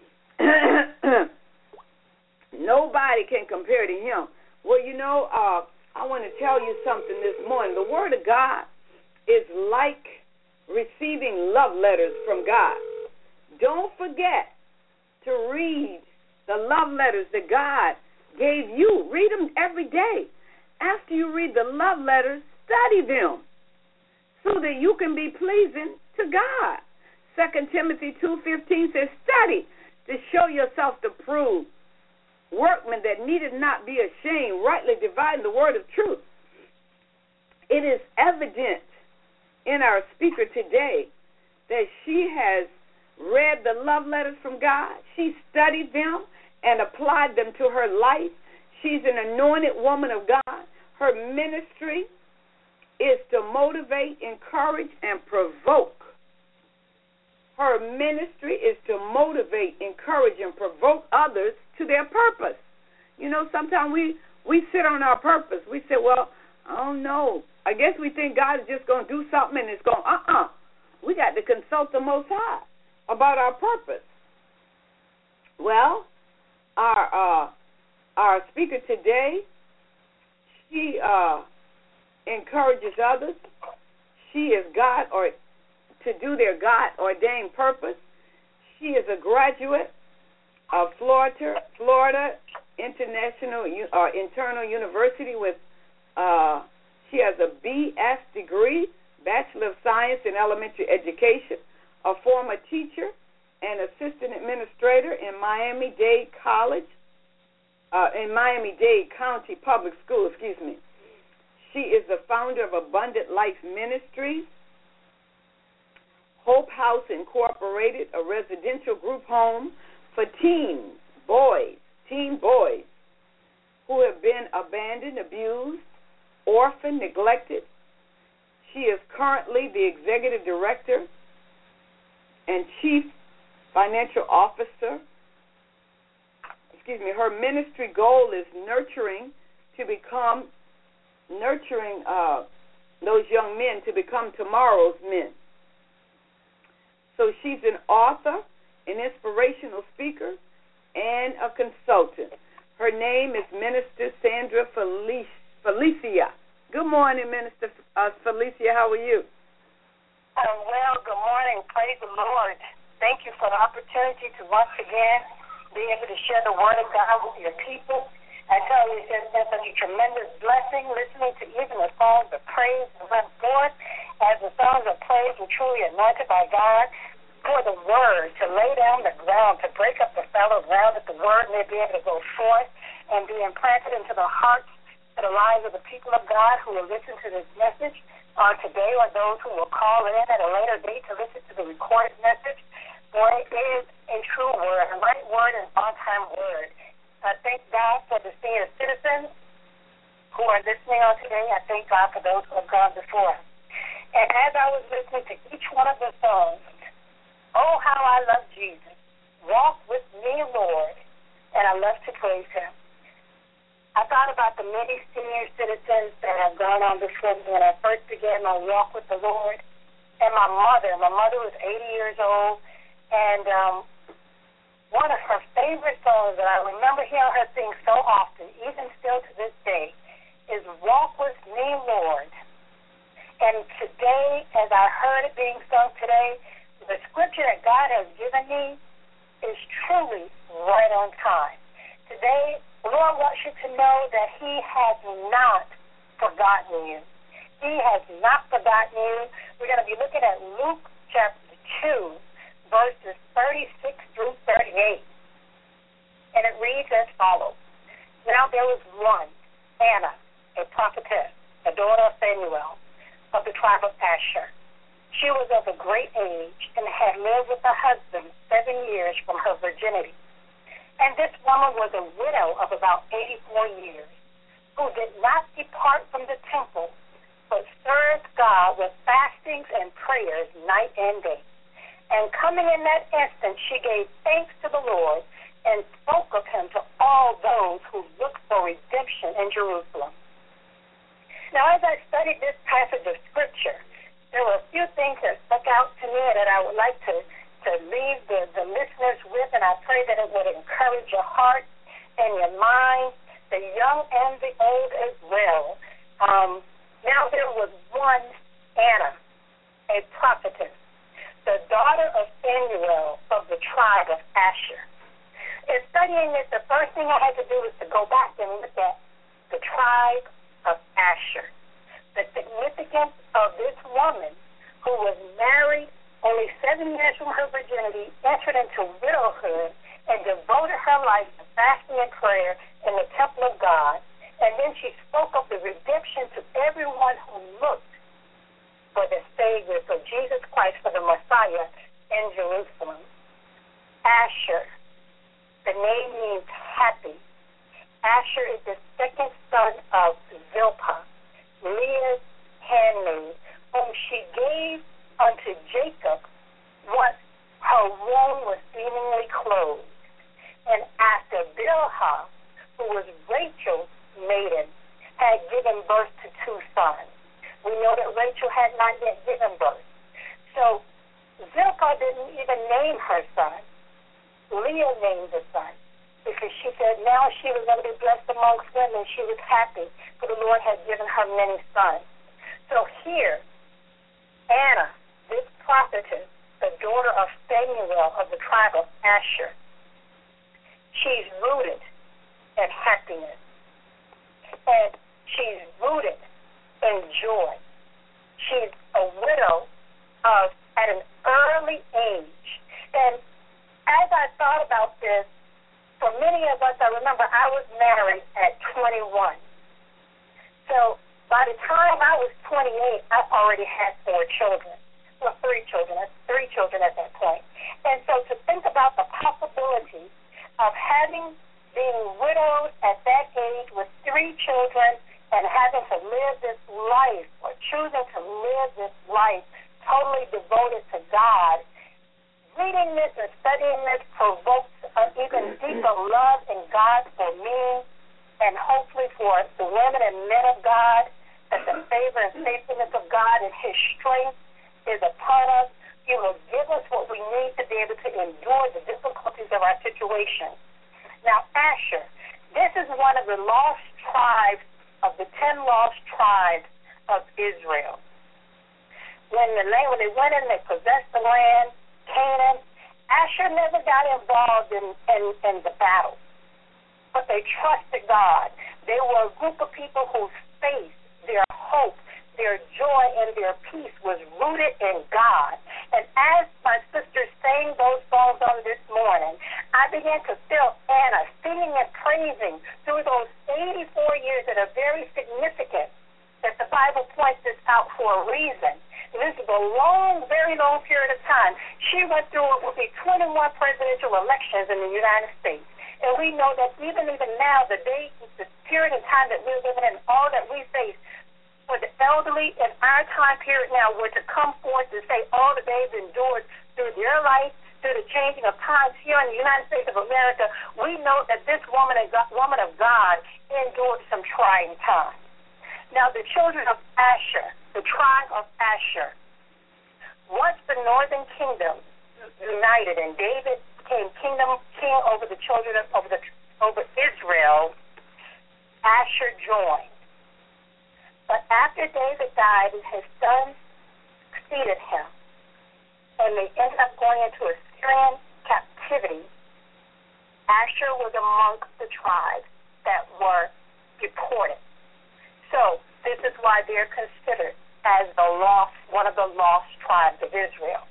Nobody can compare to him. Well, you know, uh, I want to tell you something this morning. The Word of God is like receiving love letters from God. Don't forget to read the love letters that God gave you. Read them every day. After you read the love letters, study them so that you can be pleasing to God. Second Timothy two fifteen says, study to show yourself to prove workmen that needed not be ashamed, rightly dividing the word of truth. It is evident in our speaker today that she has read the love letters from God. She studied them and applied them to her life. She's an anointed woman of God. Her ministry is to motivate, encourage, and provoke. Her ministry is to motivate, encourage, and provoke others to their purpose. You know, sometimes we, we sit on our purpose. We say, well, I don't know. I guess we think God is just going to do something and it's going, uh-uh. We got to consult the Most High about our purpose. Well, our uh, our speaker today, she uh, encourages others. She is God or to do their God-ordained purpose. She is a graduate of Florida, Florida International or Internal University with. Uh, she has a B S degree, Bachelor of Science in Elementary Education. A former teacher and assistant administrator in Miami-Dade College, uh, in Miami-Dade County Public School, excuse me. She is the founder of Abundant Life Ministries, Hope House Incorporated, a residential group home for teens, boys, teen boys who have been abandoned, abused, orphaned, neglected. She is currently the executive director and chief financial officer. Excuse me. Her ministry goal is nurturing to become nurturing uh, those young men to become tomorrow's men. So she's an author, an inspirational speaker, and a consultant. Her name is Minister Sandra Felicia. Good morning, Minister uh, Felicia. How are you? Um, well, good morning. Praise the Lord. Thank you for the opportunity to once again be able to share the word of God with your people. I tell you, it's just been such a tremendous blessing listening to even the songs of praise that went forth. As the songs of praise were truly anointed by God for the word, to lay down the ground, to break up the fallow ground, that the word may be able to go forth and be implanted into the hearts and the lives of the people of God who will listen to this message on today, or those who will call in at a later date to listen to the recorded message. Boy, it is a true word, a right word, and on-time word. I thank God for the senior citizens who are listening on today. I thank God for those who have gone before. And as I was listening to each one of the songs, oh, how I love Jesus. Walk with me, Lord, and I love to praise him. I thought about the many senior citizens that have gone on before me when I first began my walk with the Lord. And my mother, my mother was eighty years old, and um, one of her favorite songs that I remember hearing her sing so often, even still to this day, is Walk With Me, Lord. And today, as I heard it being sung today, the scripture that God has given me is truly right on time. Today, the Lord wants you to know that he has not forgotten you. He has not forgotten you. We're going to be looking at Luke chapter two, verses thirty-six through thirty-eight. And it reads as follows. Now there was one, Anna, a prophetess, a daughter of Phanuel, of the tribe of Asher. She was of a great age and had lived with her husband seven years from her virginity. And this woman was a widow of about eighty-four years, who did not depart from the temple, but served God with fastings and prayers night and day. And coming in that instant, she gave thanks to the Lord and spoke of him to all those who looked for redemption in Jerusalem. Now, as I studied this passage of Scripture, there were a few things that stuck out to me that I would like to, to leave the, the listeners with, and I pray that it would encourage your heart and your mind, the young and the old as well. Um, now, there was one Anna, a prophetess, the daughter of Phanuel of the tribe of Asher. In studying this, the first thing I had to do was to go back and look at the tribe of Asher. The significance of this woman who was married only seven years from her virginity, entered into widowhood, and devoted her life to fasting and prayer in the temple of God. And then she spoke of the redemption to everyone who looked for the Savior, for Jesus Christ, for the Messiah in Jerusalem. Asher, the name means happy. Asher is the second son of Zilpah, Leah's handmaid, whom she gave unto Jacob once her womb was seemingly closed. And after Bilhah, who was Rachel's maiden, had given birth to two sons. We know that Rachel had not yet given birth. So Zilpah didn't even name her son. Leah named the son, because she said now she was going to be blessed amongst women. She was happy, for the Lord had given her many sons. So here, Anna, this prophetess, the daughter of Phanuel of the tribe of Asher, she's rooted in happiness. And she's rooted in joy. She's a widow of at an early age. And as I thought about this, for many of us, I remember I was married at twenty-one. So by the time I was twenty-eight, I already had four children. Well, three children. Three children at that point. And so to think about the possibility of having, being widowed at that age with three children and having to live this life or choosing to live this life totally devoted to God, reading this and studying this provokes an even deeper love in God for me and hopefully for the women and men of God, that the favor and faithfulness of God and His strength is upon us. He will give us what we need to be able to endure the difficulties of our situation. Now, Asher, this is one of the lost tribes of the ten lost tribes of Israel. When the land, when they went in, they possessed the land, Canaan. Asher never got involved in, in, in the battle, but they trusted God. They were a group of people whose faith, their hope, their joy, and their peace was rooted in God. And as my sister sang those songs on this morning, I began to feel Anna singing and praising through those eighty-four years that are very significant, that the Bible points this out for a reason. And this is a long, very long period of time. She went through what would be twenty-one presidential elections in the United States. And we know that even even now, the day, the period of time that we're living in, all that we face, for the elderly in our time period now were to come forth and say all that they've endured through their life, through the changing of times here in the United States of America, we know that this woman, woman of God endured some trying times. Now, the children of Asher, the tribe of Asher, once the northern kingdom united and David became kingdom king over the children of over, the, over Israel, Asher joined. But after David died and his son succeeded him, and they ended up going into Assyrian captivity, Asher was amongst the tribes that were deported. So this is why they're considered as the lost, one of the lost tribes of Israel.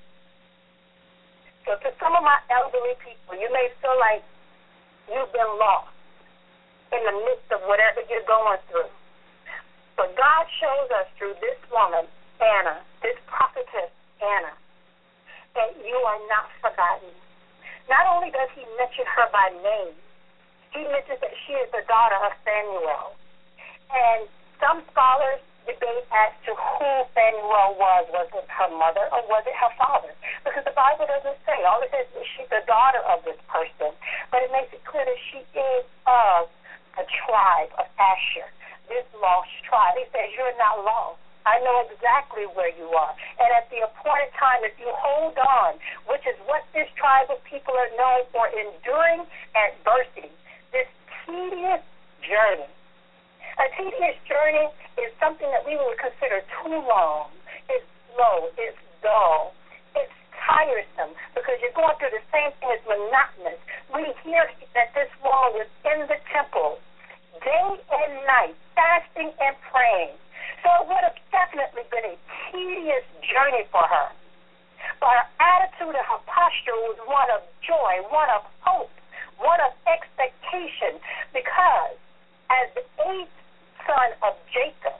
So to some of my elderly people, you may feel like you've been lost in the midst of whatever you're going through. But God shows us through this woman, Anna, this prophetess, Anna, that you are not forgotten. Not only does he mention her by name, he mentions that she is the daughter of Phanuel. And some scholars debate as to who Phanuel was. Was it her mother or was it her father? Because the Bible doesn't say. All it says is she's the daughter of this person. But it makes it clear that she is of the tribe of Asher, this lost tribe. He says, you're not lost. I know exactly where you are. And at the appointed time, if you hold on, which is what this tribe of people are known for, enduring adversity, this tedious journey. A tedious journey is something that we would consider too long. It's slow. It's dull. It's tiresome because you're going through the same thing. It's monotonous. We hear that this woman was in the temple day and night, fasting and praying. So it would have definitely been a tedious journey for her. But her attitude and her posture was one of joy, one of hope, one of expectation, because as the eighth son of Jacob,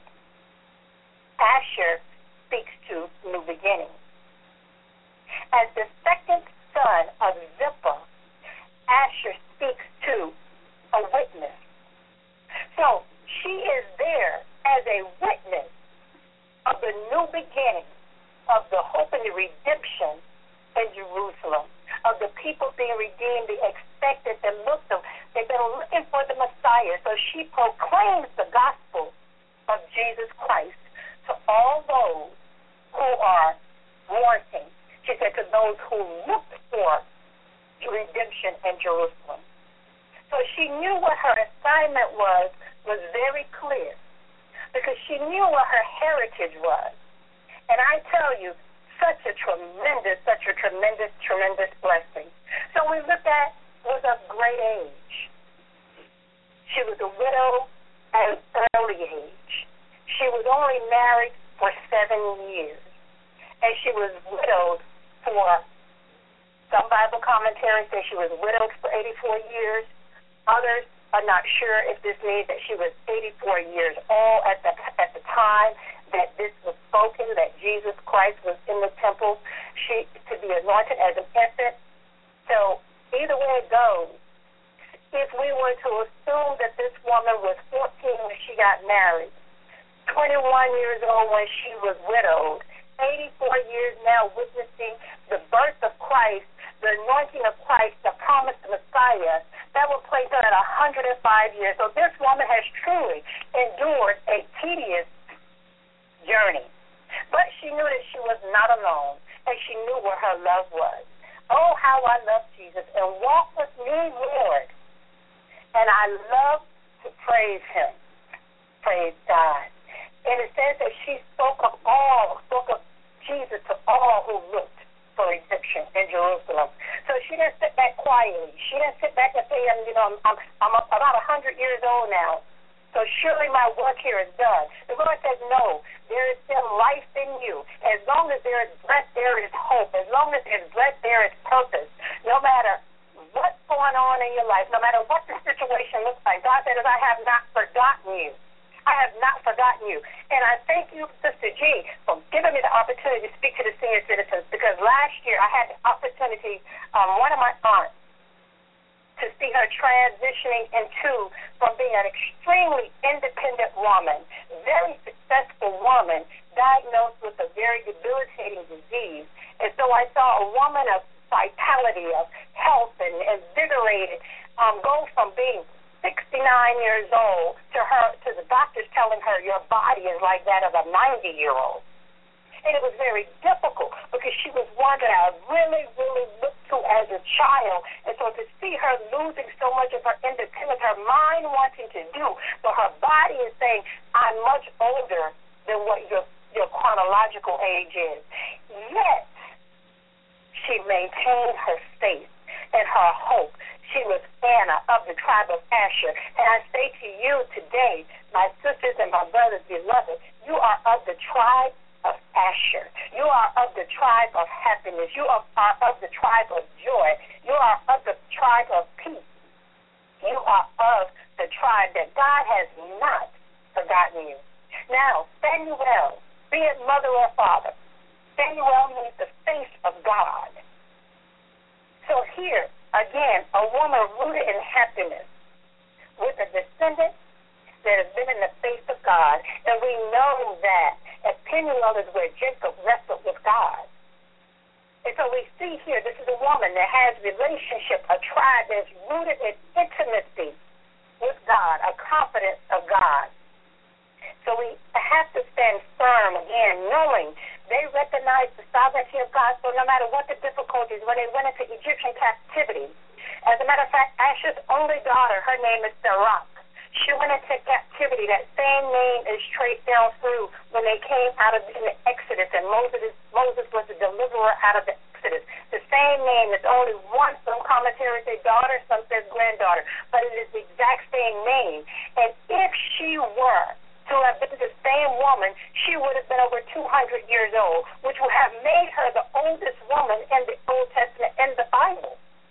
Asher speaks to new beginnings. As the second son of Zippah, Asher speaks to a witness. So she is there as a witness of the new beginning, of the hope and the redemption in Jerusalem, of the people being redeemed, they expected, they looked them, they've been looking for the Messiah. So she proclaims the gospel of Jesus Christ to all those who are wanting. She said to those who looked for redemption in Jerusalem. So she knew what her assignment was, was very clear, because she knew what her heritage was. And I tell you, such a tremendous, such a tremendous, tremendous blessing. So we look at was of great age. She was a widow at an early age. She was only married for seven years. And she was widowed for, some Bible commentaries say she was widowed for eighty-four years. Others are not sure if this means that she was eighty-four years old at the, at the time that this was spoken, that Jesus Christ was in the temple, she to be anointed as an infant. So either way it goes, if we were to assume that this woman was fourteen when she got married, twenty-one years old when she was widowed, eighty-four years now witnessing the birth of Christ, the anointing of Christ, the promised Messiah, that would place her at one hundred five years. So this woman has truly endured a tedious journey. But she knew that she was not alone, and she knew where her love was. Oh, how I love Jesus, and walk with me, Lord. And I love to praise him. Praise God. And it says that she spoke of all, spoke of Jesus to all who looked for redemption in Jerusalem. So she didn't sit back quietly. She didn't sit back and say, you know, I'm, I'm, I'm about one hundred years old now, so surely my work here is done. The Lord says, no, there is still life in you. As long as there is breath, there is hope. As long as there is breath, there is purpose. No matter what's going on in your life, no matter what the situation looks like, God said, I have not forgotten you. I have not forgotten you. And I thank you, Sister G, for giving me the opportunity to speak to the senior citizens, because last year I had the opportunity, um, one of my aunts, to see her transitioning into from being an extremely independent woman, very successful woman, diagnosed with a very debilitating disease. And so I saw a woman of vitality, of health, and invigorated, um, go from being sixty-nine years old to her to the doctors telling her your body is like that of a ninety-year-old. And it was very difficult because she was one that I really, really looked to as a child. And so to see her losing so much of her independence, her mind wanting to do, but her body is saying, I'm much older than what your, your chronological age is. Yet, she maintained her faith and her hope. She was Anna of the tribe of Asher. And I say to you today, my sisters and my brothers, beloved, you are of the tribe of Asher. You are of the tribe of happiness. You are, are of the tribe of joy. You are of the tribe of peace. You are of the tribe that God has not forgotten you. Now, Phanuel, be it mother or father, Phanuel means the face of God. So here, again, a woman rooted in happiness with a descendant that has been in the face of God. And we know that at Peniel is where Jacob wrestled with God. And so we see here, this is a woman that has relationship, a tribe that's rooted in intimacy with God, a confidence of God. So we have to stand firm, again, knowing they recognize the sovereignty of God. So no matter what the difficulties, when they went into Egyptian captivity, as a matter of fact, Asher's only daughter, her name is Sarak. She went into captivity. That same name is traced down through when they came out of the Exodus, and Moses, Moses was the deliverer out of the Exodus. The same name. It's only one. Some commentaries say daughter, some says granddaughter, but it is the exact same name. And if she were to have been the same woman, she would have been over two hundred years old, which would have made her the oldest woman in the Old Testament in the Bible.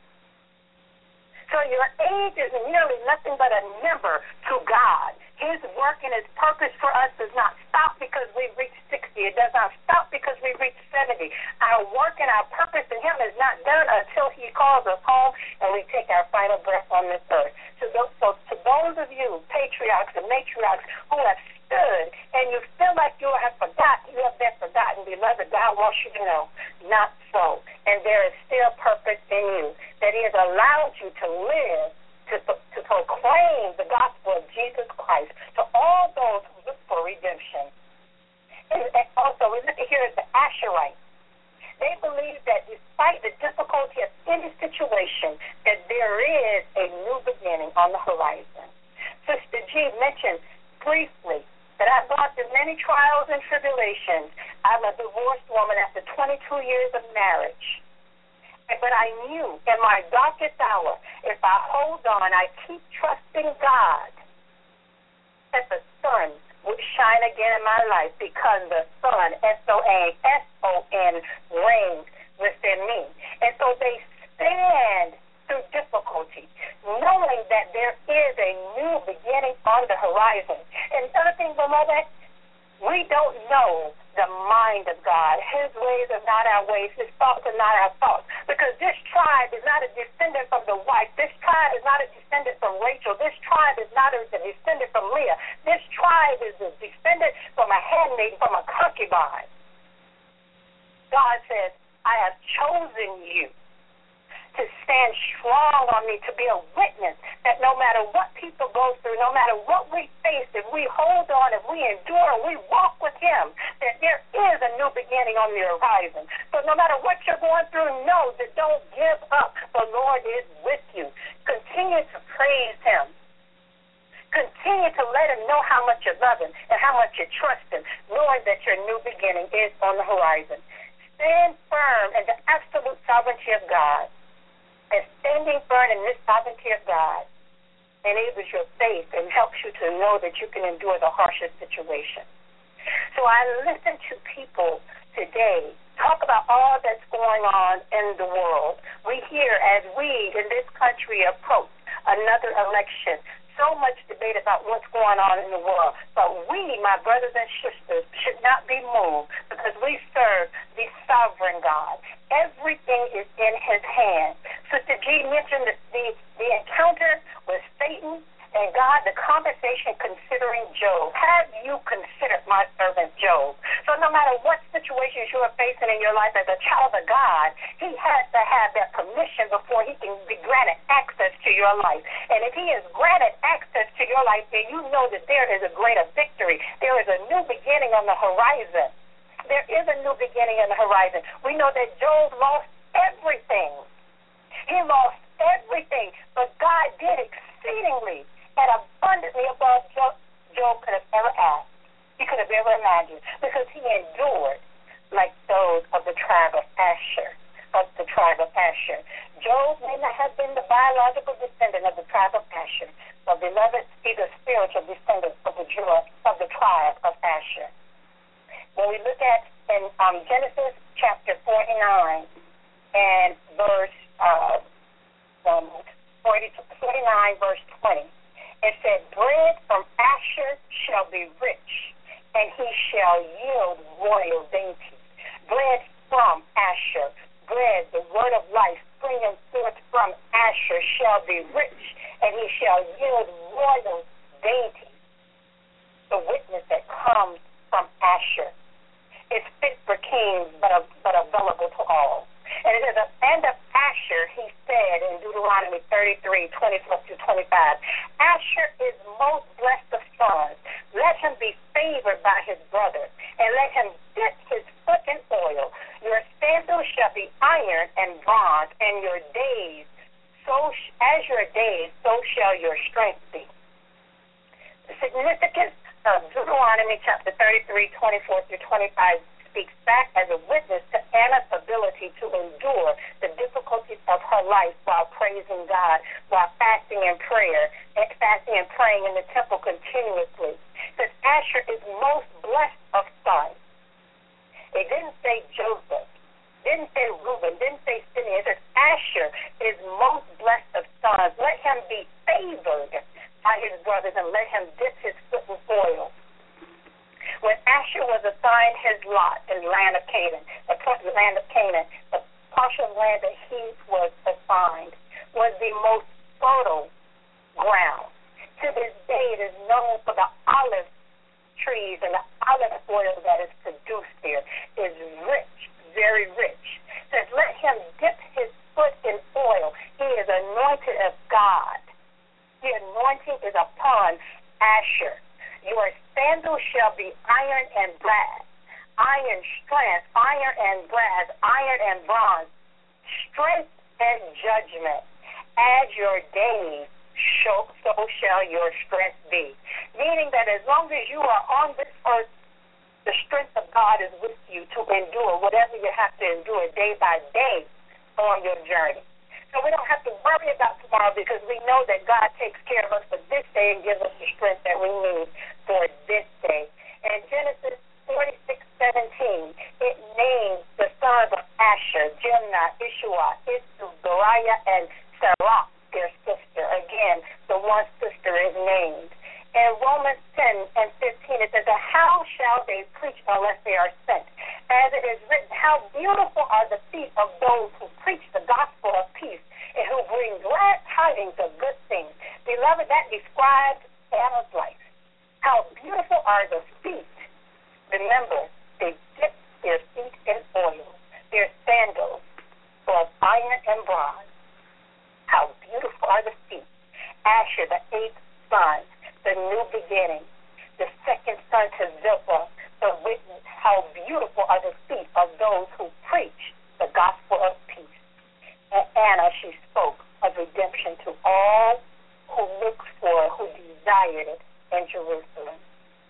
So your age is nearly nothing but a number to God. His work and his purpose for us does not stop because we reach sixty. It does not stop because we reach seventy. Our work and our purpose in him is not done until he calls us home and we take our final breath on this earth. So, so to those of you, patriarchs and matriarchs, who have stood and you feel like you have forgotten, you have been forgotten, beloved, God wants you to know, not so. And there is still purpose in you, that he has allowed you to live to, to proclaim the gospel of Jesus Christ to all those who look for redemption. And, and also, we look at here at the Asherites. They believe that despite the difficulty of any situation, that there is a new beginning on the horizon. Sister G mentioned briefly that I've gone through many trials and tribulations. I'm a divorced woman after twenty-two years of marriage. But I knew in my darkest hour, if I hold on, I keep trusting God, that the sun would shine again in my life, because the sun, S O N, reigns within me. And so they stand through difficulty, knowing that there is a new beginning on the horizon. And the other thing below that, we don't know the mind of God. His ways are not our ways. His thoughts are not our thoughts. Because this tribe is not a descendant from the wife. This tribe is not a descendant from Rachel. This tribe is not a descendant from Leah. This tribe is a descendant from a handmaiden, from a concubine. God says, I have chosen you to stand strong on me, to be a witness that no matter what people go through, no matter what we face, if we hold on, if we endure, and we walk with him, that there is a new beginning on the horizon. So no matter what you're going through, know that don't give up. The Lord is with you. Continue to praise him. Continue to let him know how much you love him and how much you trust him, knowing that your new beginning is on the horizon. Stand firm in the absolute sovereignty of God. And standing firm in this sovereignty of God enables your faith and helps you to know that you can endure the harshest situation. So I listen to people today talk about all that's going on in the world. We hear, as we in this country approach another election, so much debate about what's going on in the world. But we, my brothers and sisters, should not be moved, because we serve the sovereign God. Everything is in his hand. Sister G mentioned the, the, the encounter with Satan and God, the conversation considering Job. Have you considered my servant Job? So no matter what situations you are facing in your life as a child of God, he has to have that permission before he can be granted access to your life. And if he is granted access to your life, then you know that there is a greater victory. There is a new beginning on the horizon. There is a new beginning on the horizon. We know that Job lost everything. He lost everything, but God did exceedingly and abundantly above Job, Job could have ever asked. He could have ever imagined, because he endured like those of the tribe of Asher, of the tribe of Asher. Job may not have been the biological descendant of the tribe of Asher, but beloved, he's a spiritual descendant of the of the tribe of Asher. When we look at in um, Genesis chapter forty-nine and verse uh, um, forty, forty-nine, verse twenty. It said, bread from Asher shall be rich, and he shall yield royal dainties. Bread from Asher, bread, the word of life, springing forth from Asher, shall be rich, and he shall yield royal dainties. The witness Uh, Deuteronomy chapter thirty-three, twenty-four through twenty-five speaks back as a witness to Anna's ability to endure the difficulties of her life while praising God, while fasting and prayer, and fasting and praying in the temple continuously. It says Asher is most blessed of sons. It didn't say Joseph, didn't say Reuben, didn't say Simeon. It says Asher is most blessed of sons. Let him be favored by his brothers and let him dip his foot in oil. When Asher was assigned his lot in the land of Canaan, the land of Canaan, the partial land that he was assigned was the most fertile ground. To this day, it is known for the olive trees and the olive oil that is produced there is rich, very rich. It says, let him dip his foot in oil. He is anointed of God. The anointing is upon Asher. Your sandals shall be iron and brass, iron strength, iron and brass, iron and bronze, strength and judgment. As your days, so shall your strength be. Meaning that as long as you are on this earth, the strength of God is with you to endure whatever you have to endure day by day on your journey. So we don't have to worry about tomorrow because we know that God takes care of us for this day and gives us the strength that we need for this day. And Genesis forty-six seventeen, it names the sons of Asher, Jimnah, Ishua, Isu, Beriah, and Sarah, their sister. Again, the one sister is named. In Romans ten and fifteen, it says, how shall they preach unless they are sent? As it is written, how beautiful are the feet of those who preach the gospel of peace and who bring glad tidings of good things. Beloved, that describes Anna's life. How beautiful are the feet. Remember, they dip their feet in oil. Their sandals were of iron and bronze. How beautiful are the feet. Asher, the eighth son, the new beginning. The second son to Zilpah, the witness. How beautiful are the feet of those who preach the gospel of peace. And Anna, she spoke of redemption to all who looked for, who desired it in Jerusalem.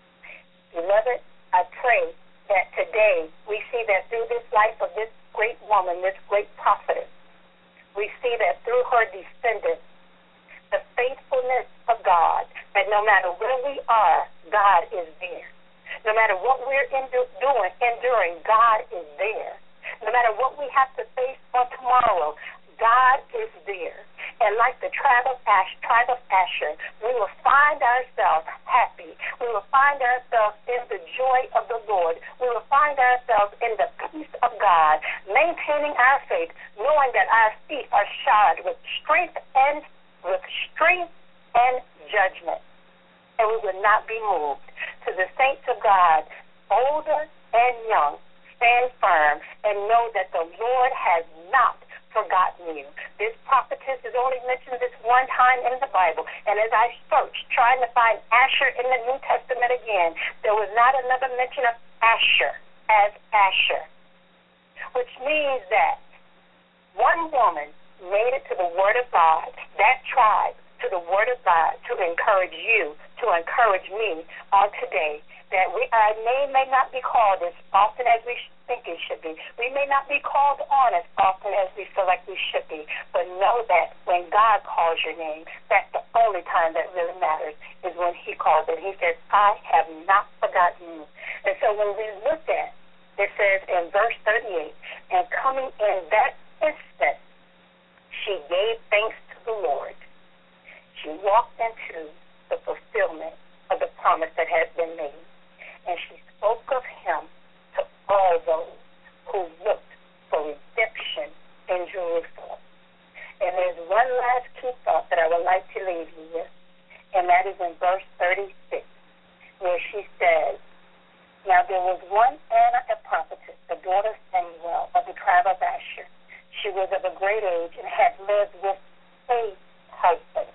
Beloved, I pray that today we see that through this life of this great woman, this great prophetess, we see that through her descendants, the faithfulness of God, that no matter where we are, God is there. No matter what we're endu- doing, enduring, God is there. No matter what we have to face on tomorrow, God is there. And like the tribe of Ash, tribe of Asher, we will find ourselves happy. We will find ourselves in the joy of the Lord. We will find ourselves in the peace of God, maintaining our faith, knowing that our feet are shod with strength and with strength and judgment. And we will not be moved. To the saints of God, older and young, stand firm and know that the Lord has not forgotten you. This prophetess is only mentioned this one time in the Bible, and as I searched, trying to find Asher in the New Testament again, there was not another mention of Asher as Asher, which means that one woman made it to the Word of God, that tribe, to the Word of God, to encourage you, to encourage me on today, that we, our name may not be called as often as we think it should be. We may not be called on as often as we feel like we should be, but know that when God calls your name, that's the only time that really matters, is when He calls it. He says, I have not forgotten you. And so when we look at, it says in verse thirty-eight, and coming in that instant, she gave thanks to the Lord. She walked into the fulfillment of the promise that has been made. And she spoke of Him to all those who looked for redemption in Jerusalem. And there's one last key thought that I would like to leave you with, and that is in verse thirty-six, where she says, now there was one Anna, a prophetess, the daughter of Samuel of the tribe of Asher. She was of a great age and had lived with a husband.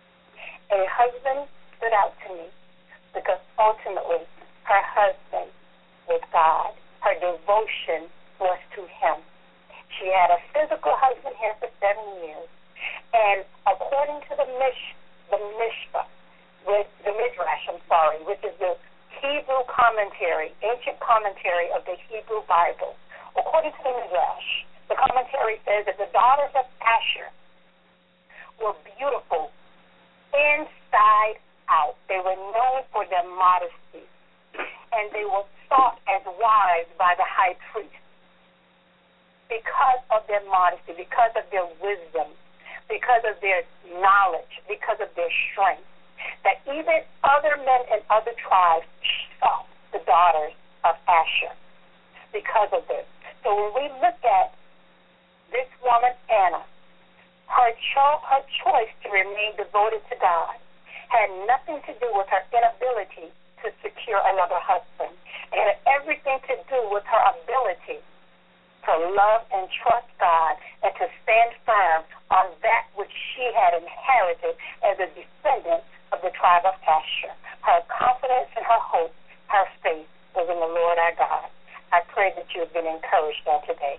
A husband stood out to me because ultimately her husband was God. Her devotion was to Him. She had a physical husband here for seven years, and according to the Mish, the Mishpah, with the Midrash, I'm sorry, which is the Hebrew commentary, ancient commentary of the Hebrew Bible. According to the Midrash, the commentary says that the daughters of Asher were beautiful inside out. They were known for their modesty, and they were sought as wives by the high priest because of their modesty, because of their wisdom, because of their knowledge, because of their strength, that even other men and other tribes sought the daughters of Asher because of this. So when we look at this woman, Anna, her, cho- her choice to remain devoted to God had nothing to do with her inability to secure another husband. It had everything to do with her ability to love and trust God and to stand firm on that which she had inherited as a descendant of the tribe of Asher. Her confidence and her hope, her faith was in the Lord our God. I pray that you have been encouraged on today.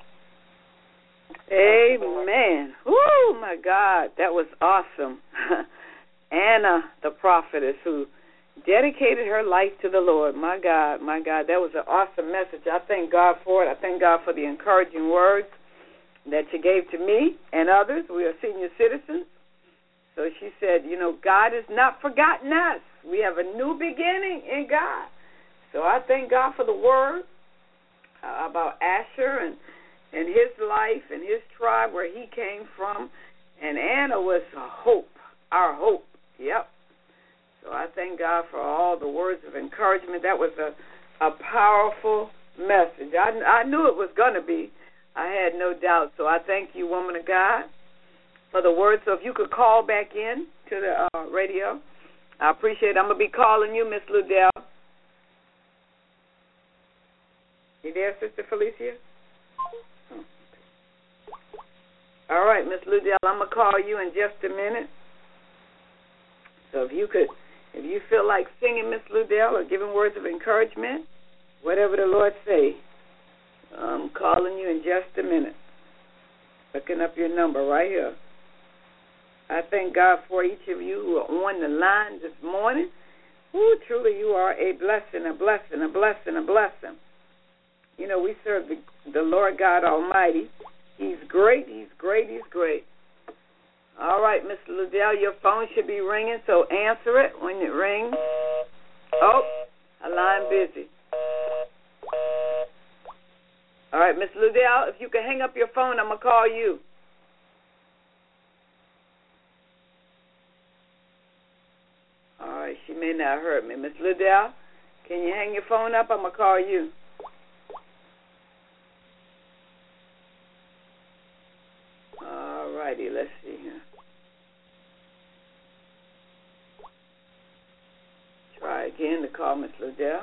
Amen. Woo, my God, that was awesome. Anna, the prophetess, who dedicated her life to the Lord. My God, my God, that was an awesome message. I thank God for it. I thank God for the encouraging words that you gave to me and others. We are senior citizens. So she said, you know, God has not forgotten us. We have a new beginning in God. So I thank God for the word uh, about Asher and, and his life and his tribe, where he came from. And Anna was a hope, our hope. Yep. So I thank God for all the words of encouragement. That was a, a powerful message. I, I knew it was going to be. I had no doubt. So I thank you, woman of God, for the words. So if you could call back in to the uh, radio, I appreciate it. I'm going to be calling you, Miss Ludell. You there, Sister Felicia? Oh. All right, Miss Ludell, I'm going to call you in just a minute. So if you could, if you feel like singing, Miss Ludell, or giving words of encouragement, whatever the Lord say, I'm calling you in just a minute. Looking up your number right here. I thank God for each of you who are on the line this morning. Ooh, truly you are a blessing, a blessing, a blessing, a blessing. You know, we serve the, the Lord God Almighty. He's great, he's great, he's great. All right, Mister Ludell, your phone should be ringing, so answer it when it rings. Oh, a line busy. All right, Miss Ludell, if you can hang up your phone, I'm going to call you. All right, she may not have heard me. Miss Ludell, can you hang your phone up? I'm going to call you. All righty, let's see here. Try again to call Miss Ludell.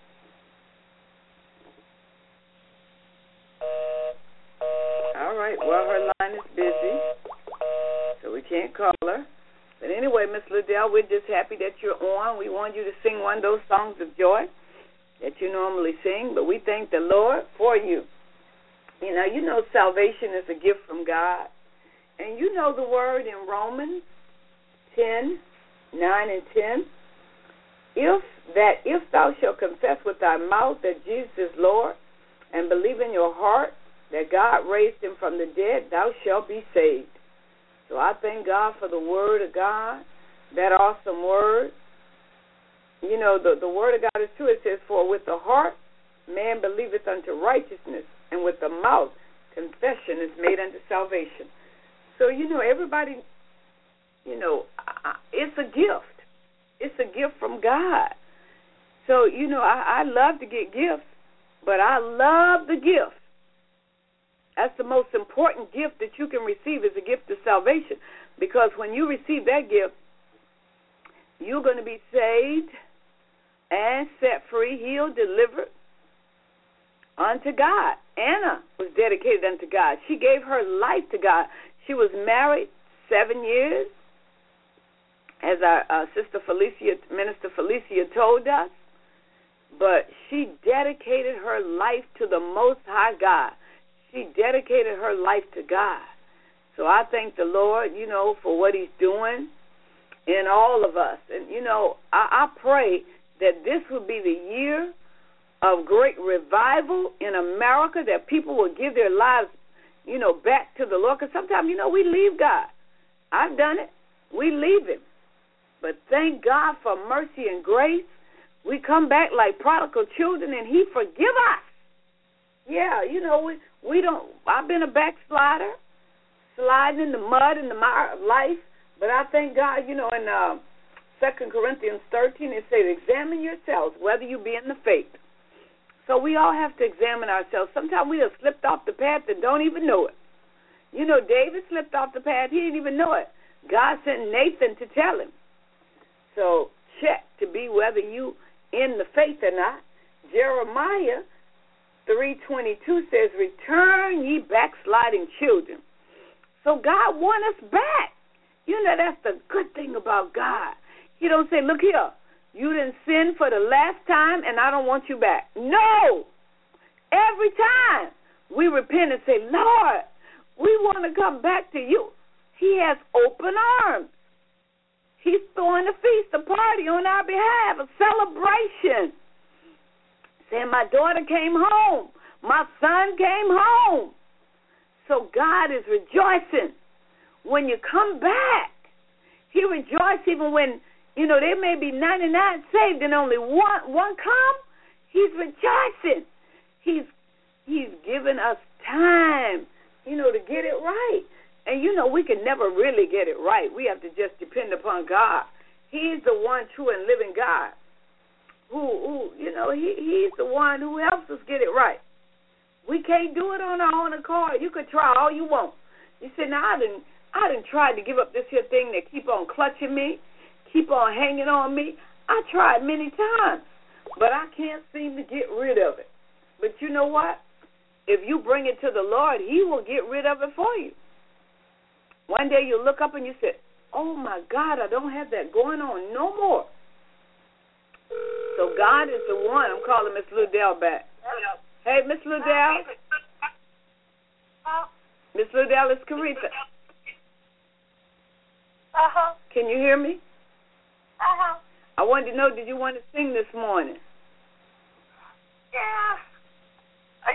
All right, well, her line is busy, so we can't call her. But anyway, Miss Ludell, we're just happy that you're on. We want you to sing one of those songs of joy that you normally sing, but we thank the Lord for you. You know, you know salvation is a gift from God. And you know the word in Romans ten, nine and ten. If that if thou shalt confess with thy mouth that Jesus is Lord, and believe in your heart that God raised him from the dead, thou shalt be saved. So I thank God for the word of God, that awesome word. You know, the, the word of God is true. It says, for with the heart man believeth unto righteousness, and with the mouth confession is made unto salvation. So, you know, everybody, you know, it's a gift. It's a gift from God. So, you know, I, I love to get gifts, but I love the gift. That's the most important gift that you can receive, is a gift of salvation. Because when you receive that gift, you're going to be saved and set free, healed, delivered unto God. Anna was dedicated unto God. She gave her life to God. She was married seven years, as our uh, sister Felicia, Minister Felicia told us. But she dedicated her life to the Most High God. She dedicated her life to God. So I thank the Lord, you know, for what he's doing in all of us. And, you know, I, I pray that this would be the year of great revival in America, that people will give their lives, you know, back to the Lord. Because sometimes, you know, we leave God. I've done it. We leave him. But thank God for mercy and grace. We come back like prodigal children, and he forgive us. Yeah, you know, we, we don't, I've been a backslider, sliding in the mud and the mire of life, but I thank God, you know, in uh, Second Corinthians thirteen, it says, examine yourselves whether you be in the faith. So we all have to examine ourselves. Sometimes we have slipped off the path and don't even know it. You know, David slipped off the path. He didn't even know it. God sent Nathan to tell him. So check to be whether you in the faith or not. Jeremiah three twenty-two says, return ye backsliding children. So God wants us back. You know, that's the good thing about God. He don't say, look here, you didn't sin for the last time and I don't want you back. No. Every time we repent and say, Lord, we want to come back to you, he has open arms. He's throwing a feast, a party on our behalf, a celebration. Saying my daughter came home. My son came home. So God is rejoicing. When you come back, he rejoices even when, you know, there may be ninety-nine saved and only one one come. He's rejoicing. He's he's giving us time, you know, to get it right. And, you know, we can never really get it right. We have to just depend upon God. He's the one true and living God who, who you know, he, he's the one who helps us get it right. We can't do it on our own accord. You could try all you want. You say, now, I didn't, I didn't try to give up this here thing that keep on clutching me, keep on hanging on me. I tried many times, but I can't seem to get rid of it. But you know what? If you bring it to the Lord, he will get rid of it for you. One day you look up and you say, oh, my God, I don't have that going on no more. So God is the one. I'm calling Miss Ludell back. Hey, Miss Ludell. Miss Ludell, it's Caritha. Uh-huh. Can you hear me? Uh-huh. I wanted to know, did you want to sing this morning? Yeah. Uh,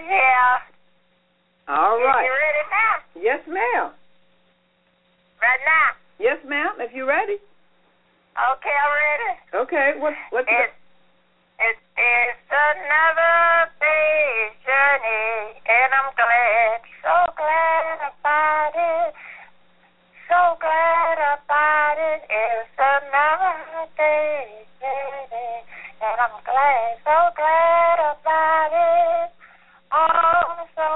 yeah. All right. You ready now? Yes, ma'am. Right now? Yes, ma'am, if you're ready. Okay, I'm ready. Okay, what's what's it's, it's, it's another day's journey, and I'm glad, so glad about it, so glad about it. It's another day's journey, and I'm glad, so glad about it. I'm so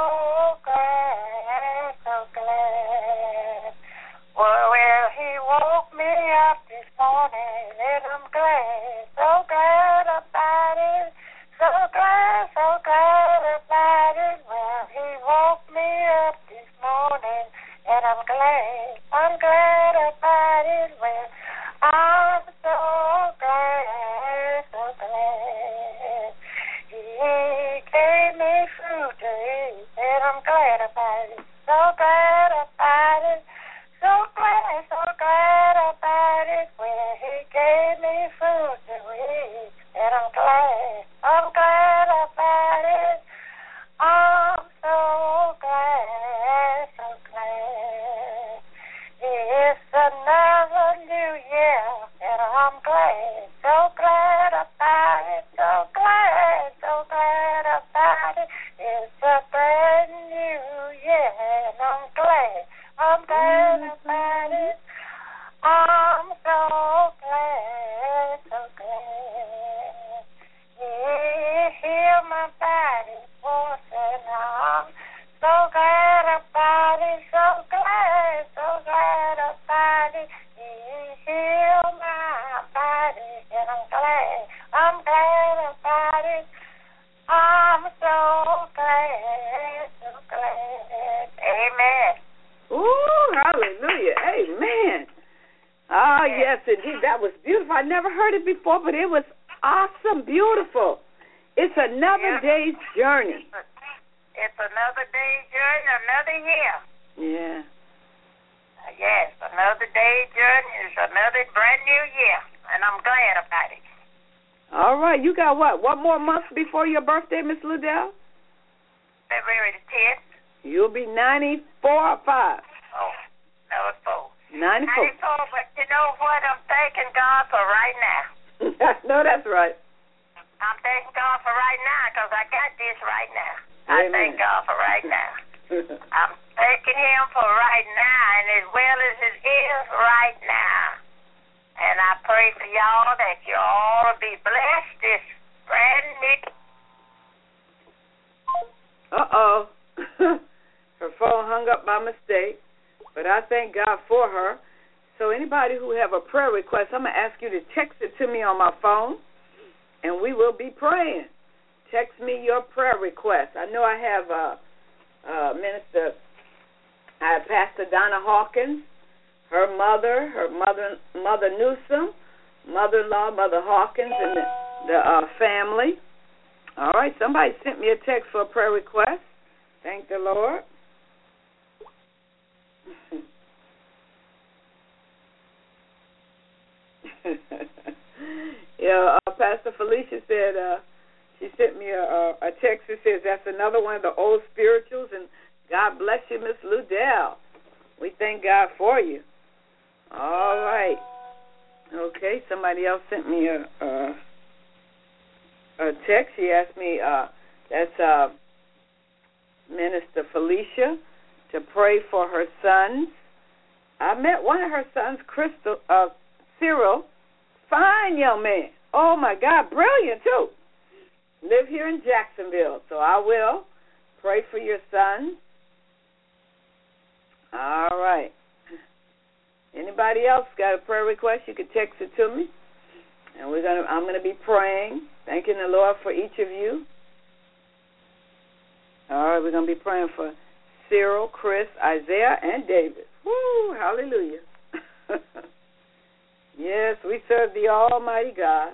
glad, so glad. Well, well, he woke me up this morning, and I'm glad, so glad about it, so glad, so glad about it. Well, he woke me up this morning, and I'm glad, I'm glad about it. Well, I'm so glad, so glad. He gave me food to eat, and I'm glad about it, so glad about it. So glad, so glad about it. Well, he gave me food to eat, and I'm glad, I'm glad about it. I'm so glad, so glad. It's another new year, and I'm glad, so glad about it, so glad, so glad about it. It's a brand new year, and I'm glad. I'm glad about it. I'm so glad, so glad. Yeah, heal my body, voice, and I'm so glad about it, so glad, so glad about it. Yeah, heal my body, and I'm glad, I'm glad about it. I'm so glad, so glad. Amen. Ooh, hallelujah. Amen. Oh, yes, indeed. That was beautiful. I never heard it before, but it was awesome, beautiful. It's another yeah. day's journey. It's another day's journey, another year. Yeah. Uh, yes, another day's journey is another brand new year, and I'm glad about it. All right. You got what? One more month before your birthday, Miss Ludell? February the tenth. You'll be ninety-four or five? Oh, ninety-four. ninety-four. ninety-four, but you know what? I'm thanking God for right now. No, that's right. I'm thanking God for right now because I got this right now. Amen. I thank God for right now. I'm thanking Him for right now and as well as it is right now. And I pray for y'all that you all be blessed this brand new. Uh-oh. Her phone hung up by mistake, but I thank God for her. So anybody who have a prayer request, I'm going to ask you to text it to me on my phone, and we will be praying. Text me your prayer request. I know I have uh, uh, Minister, I have Pastor Donna Hawkins, her mother, her mother, Mother Newsom, mother-in-law, Mother Hawkins, and the, the uh, family. All right, somebody sent me a text for a prayer request. Thank the Lord. yeah, uh, Pastor Felicia said, uh, she sent me a, a, a text that says that's another one of the old spirituals, and God bless you, Miss Ludell. We thank God for you. All right. Okay, somebody else sent me a, a, a text. She asked me, uh, that's uh, Minister Felicia, to pray for her sons. I met one of her sons, Crystal, uh, Cyril, fine young man. Oh, my God, brilliant, too. Live here in Jacksonville, so I will pray for your son. All right. Anybody else got a prayer request? You can text it to me, and we're gonna. I'm gonna be praying, thanking the Lord for each of you. All right, we're gonna be praying for Cyril, Chris, Isaiah, and David. Woo! Hallelujah. Yes, we serve the Almighty God.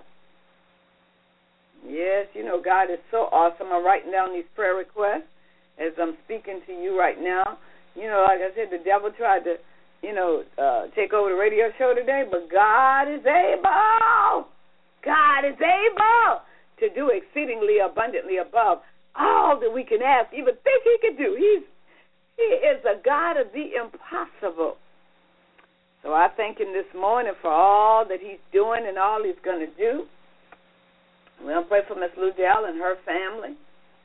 Yes, you know, God is so awesome. I'm writing down these prayer requests as I'm speaking to you right now. You know, like I said, the devil tried to, you know, uh, take over the radio show today, but God is able. God is able to do exceedingly abundantly above all that we can ask, even think He can do. He's He is a God of the impossible. So I thank Him this morning for all that He's doing and all He's going to do. We're going to pray for Miss Ludell and her family.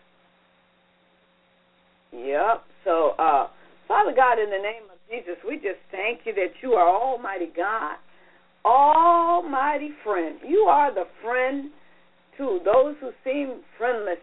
Yep. So, uh, Father God, in the name of Jesus, we just thank You that You are Almighty God, Almighty friend. You are the friend to those who seem friendless.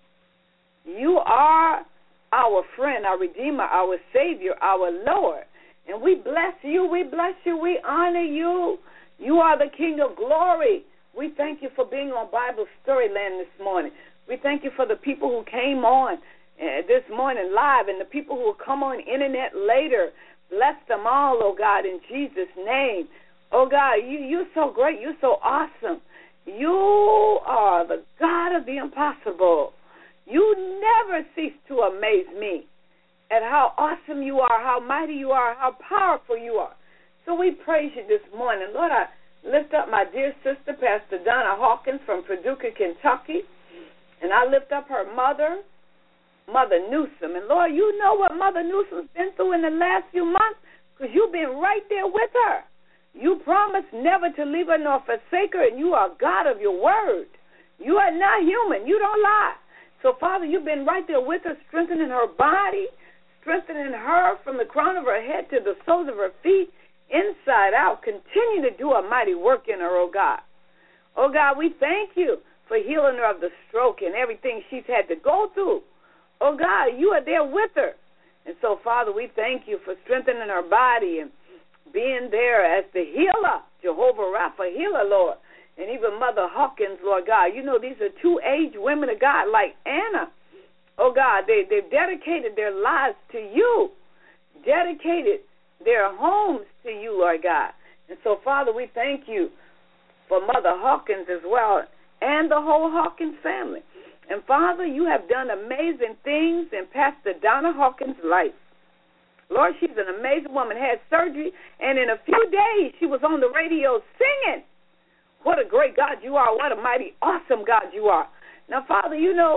You are our friend, our Redeemer, our Savior, our Lord. And we bless You, we bless You, we honor You. You are the King of glory. We thank You for being on Bible Storyland this morning. We thank You for the people who came on uh, this morning live and the people who will come on internet later. Bless them all, oh God, in Jesus' name. Oh God, you, You're so great. You're so awesome. You are the God of the impossible. You never cease to amaze me at how awesome You are, how mighty You are, how powerful You are. So we praise You this morning. Lord, I lift up my dear sister, Pastor Donna Hawkins from Paducah, Kentucky, and I lift up her mother, Mother Newsom. And, Lord, You know what Mother Newsom's been through in the last few months because You've been right there with her. You promised never to leave her nor forsake her, and You are God of Your word. You are not human. You don't lie. So, Father, You've been right there with her, strengthening her body, strengthening her from the crown of her head to the soles of her feet, inside out. Continue to do a mighty work in her, oh God. Oh God, we thank You for healing her of the stroke and everything she's had to go through. Oh God, You are there with her. And so, Father, we thank You for strengthening her body and being there as the healer, Jehovah Rapha, healer, Lord. And even Mother Hawkins, Lord God. You know, these are two aged women of God like Anna. Oh God, they, they've dedicated their lives to You, dedicated their homes to You, Lord God. And so, Father, we thank You for Mother Hawkins as well and the whole Hawkins family. And, Father, You have done amazing things in Pastor Donna Hawkins' life. Lord, she's an amazing woman, had surgery, and in a few days she was on the radio singing. What a great God you are. What a mighty, awesome God you are. Now, Father, you know,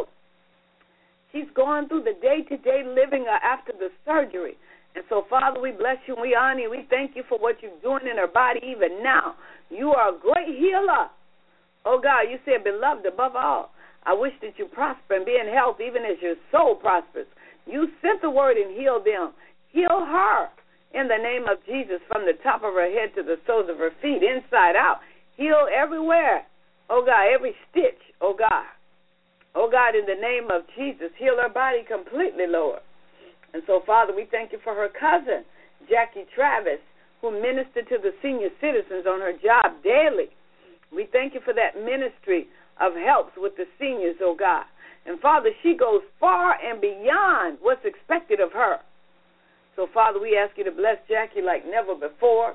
she's going through the day-to-day living after the surgery. And so, Father, we bless you and we honor you. We thank you for what you're doing in her body even now. You are a great healer. Oh, God, you said, beloved, above all, I wish that you prosper and be in health even as your soul prospers. You sent the word and healed them. Heal her in the name of Jesus from the top of her head to the soles of her feet, inside out. Heal everywhere. Oh, God, every stitch, oh, God. Oh, God, in the name of Jesus, heal her body completely, Lord. And so, Father, we thank you for her cousin, Jackie Travis, who ministered to the senior citizens on her job daily. We thank you for that ministry of helps with the seniors, oh, God. And, Father, she goes far and beyond what's expected of her. So, Father, we ask you to bless Jackie like never before.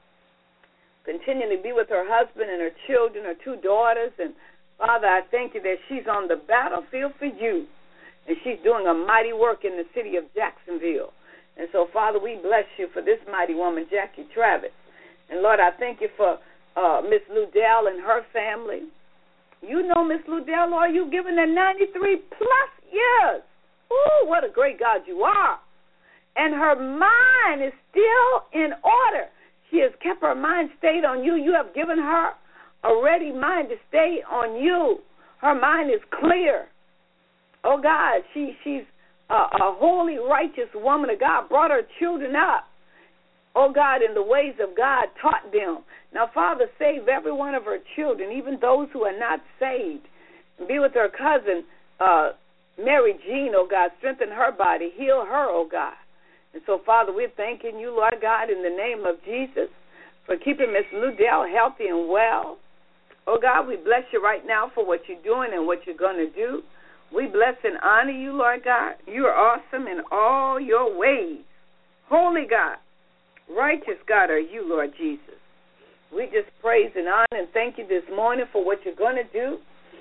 Continually be with her husband and her children, her two daughters. And, Father, I thank you that she's on the battlefield for you. And she's doing a mighty work in the city of Jacksonville. And so, Father, we bless you for this mighty woman, Jackie Travis. And, Lord, I thank you for uh, Miss Ludell and her family. You know Miss Ludell, Lord, you've given her ninety-three plus years. Ooh, what a great God you are. And her mind is still in order. She has kept her mind stayed on you. You have given her a ready mind to stay on you. Her mind is clear. Oh, God, she she's a, a holy, righteous woman of God, brought her children up. Oh, God, in the ways of God, taught them. Now, Father, save every one of her children, even those who are not saved. Be with her cousin, uh, Mary Jean, oh, God. Strengthen her body. Heal her, oh, God. And so, Father, we're thanking you, Lord God, in the name of Jesus, for keeping Miss Ludell healthy and well. Oh, God, we bless you right now for what you're doing and what you're going to do. We bless and honor you, Lord God. You are awesome in all your ways. Holy God, righteous God are you, Lord Jesus. We just praise and honor and thank you this morning for what you're going to do.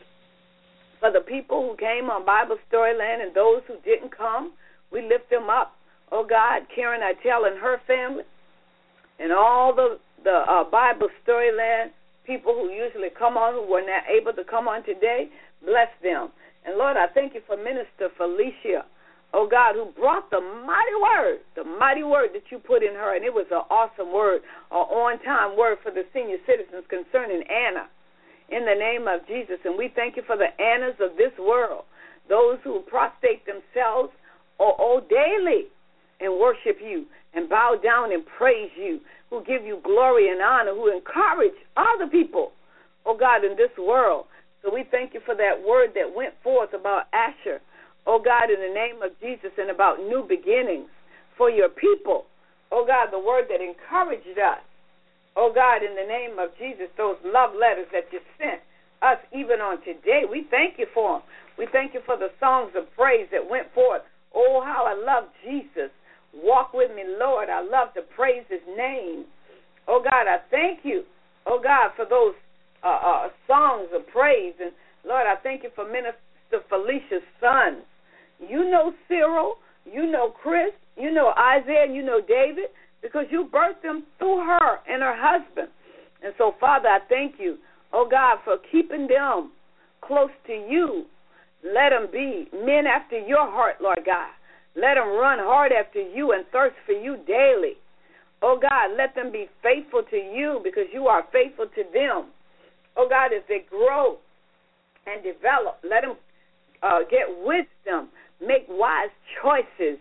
For the people who came on Bible Storyland and those who didn't come, we lift them up. Oh, God, Karen Itel and her family and all the, the uh, Bible Storyland people who usually come on, who were not able to come on today, bless them. And, Lord, I thank you for Minister Felicia, oh, God, who brought the mighty word, the mighty word that you put in her. And it was an awesome word, an on-time word for the senior citizens concerning Anna, in the name of Jesus. And we thank you for the Annas of this world, those who prostrate themselves, oh, oh daily and worship you and bow down and praise you, who give you glory and honor, who encourage other people, oh, God, in this world. So we thank you for that word that went forth about Asher, oh, God, in the name of Jesus, and about new beginnings for your people. Oh, God, the word that encouraged us. Oh, God, in the name of Jesus, those love letters that you sent us even on today, we thank you for them. We thank you for the songs of praise that went forth. Oh, how I love Jesus. Walk with me, Lord. I love to praise his name. Oh, God, I thank you, oh, God, for those Uh, uh, songs of praise. And, Lord, I thank you for Minister Felicia's sons. You know Cyril, you know Chris, you know Isaiah, and you know David, because you birthed them through her and her husband. And so, Father, I thank you, oh, God, for keeping them close to you. Let them be men after your heart, Lord God. Let them run hard after you and thirst for you daily. Oh, God, let them be faithful to you because you are faithful to them. Oh, God, as they grow and develop, let them uh, get wisdom, make wise choices,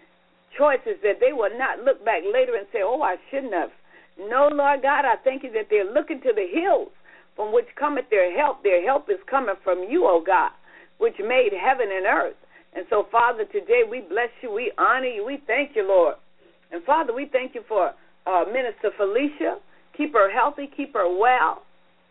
choices that they will not look back later and say, oh, I shouldn't have. No, Lord God, I thank you that they're looking to the hills from which cometh their help. Their help is coming from you, oh, God, which made heaven and earth. And so, Father, today we bless you, we honor you, we thank you, Lord. And, Father, we thank you for uh, Minister Felicia. Keep her healthy, keep her well.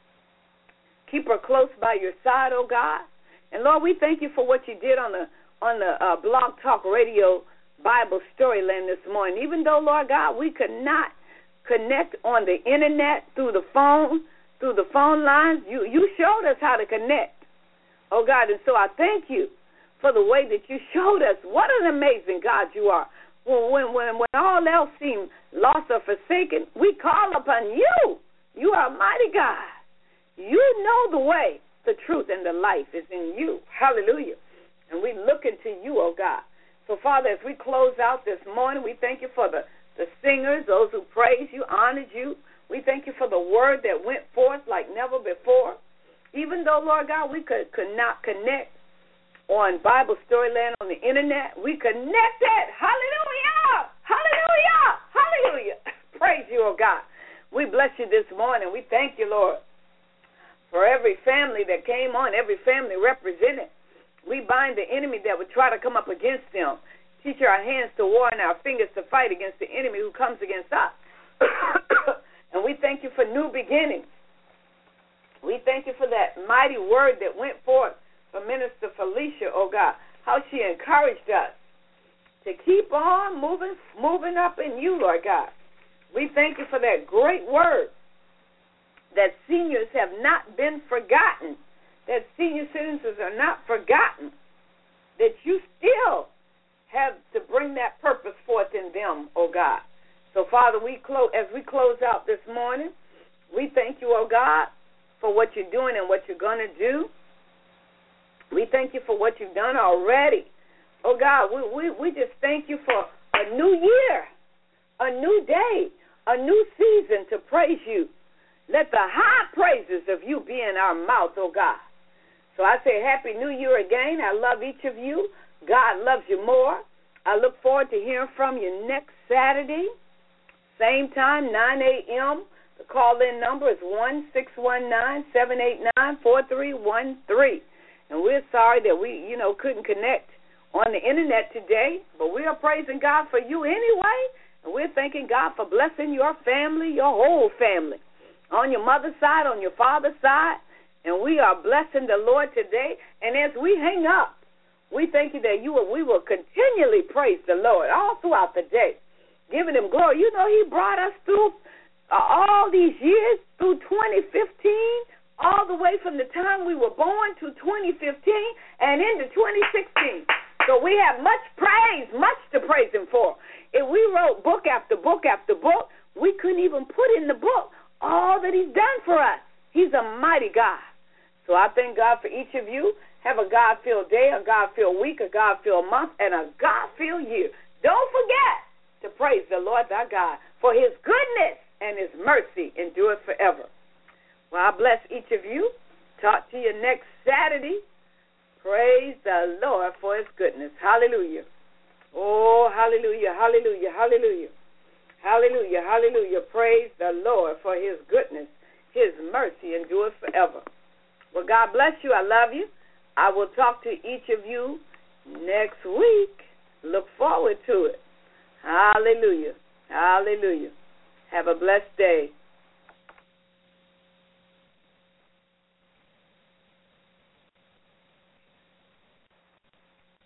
Keep her close by your side, oh, God. And, Lord, we thank you for what you did on the on the uh, Blog Talk Radio Bible Storyland this morning. Even though, Lord God, we could not connect on the Internet, through the phone, through the phone lines, you, you showed us how to connect, oh, God. And so I thank you for the way that you showed us. What an amazing God you are. When, when, when, when all else seemed lost or forsaken, we call upon you. You are a mighty God. You know the way, the truth, and the life is in you. Hallelujah. And we look into you, oh God. So, Father, as we close out this morning, we thank you for the, the singers, those who praise you, honored you. We thank you for the word that went forth like never before. Even though, Lord God, we could, could not connect on Bible Storyland on the internet, we connected. Hallelujah! Hallelujah! Hallelujah! Praise you, oh God. We bless you this morning. We thank you, Lord, for every family that came on, every family represented. We bind the enemy that would try to come up against them. Teach our hands to war and our fingers to fight against the enemy who comes against us. And we thank you for new beginnings. We thank you for that mighty word that went forth from Minister Felicia, oh God, how she encouraged us to keep on moving, moving up in you, Lord God. We thank you for that great word that seniors have not been forgotten, that senior citizens are not forgotten, that you still have to bring that purpose forth in them, oh God. So, Father, we close as we close out this morning, we thank you, oh God, for what you're doing and what you're going to do. We thank you for what you've done already. Oh, God, we, we, we just thank you for a new year, a new day, a new season to praise you. Let the high praises of you be in our mouth, oh God. So I say Happy New Year again. I love each of you. God loves you more. I look forward to hearing from you next Saturday, same time, nine a.m. The call-in number is one six one nine, seven eight nine, four three one three. And we're sorry that we, you know, couldn't connect on the internet today, but we are praising God for you anyway, and we're thanking God for blessing your family, your whole family, on your mother's side, on your father's side. And we are blessing the Lord today. And as we hang up, we thank you that you will, we will continually praise the Lord all throughout the day, giving him glory. You know, he brought us through uh, all these years, through twenty fifteen, all the way from the time we were born to twenty fifteen and into twenty sixteen. So we have much praise, much to praise him for. If we wrote book after book after book, we couldn't even put in the book all that he's done for us. He's a mighty God. So I thank God for each of you. Have a God-filled day, a God-filled week, a God-filled month, and a God-filled year. Don't forget to praise the Lord thy God, for his goodness and his mercy endureth forever. Well, I bless each of you. Talk to you next Saturday. Praise the Lord for his goodness. Hallelujah. Oh, hallelujah, hallelujah, hallelujah. Hallelujah, hallelujah. Praise the Lord for his goodness. His mercy endures forever. Well, God bless you. I love you. I will talk to each of you next week. Look forward to it. Hallelujah. Hallelujah. Have a blessed day.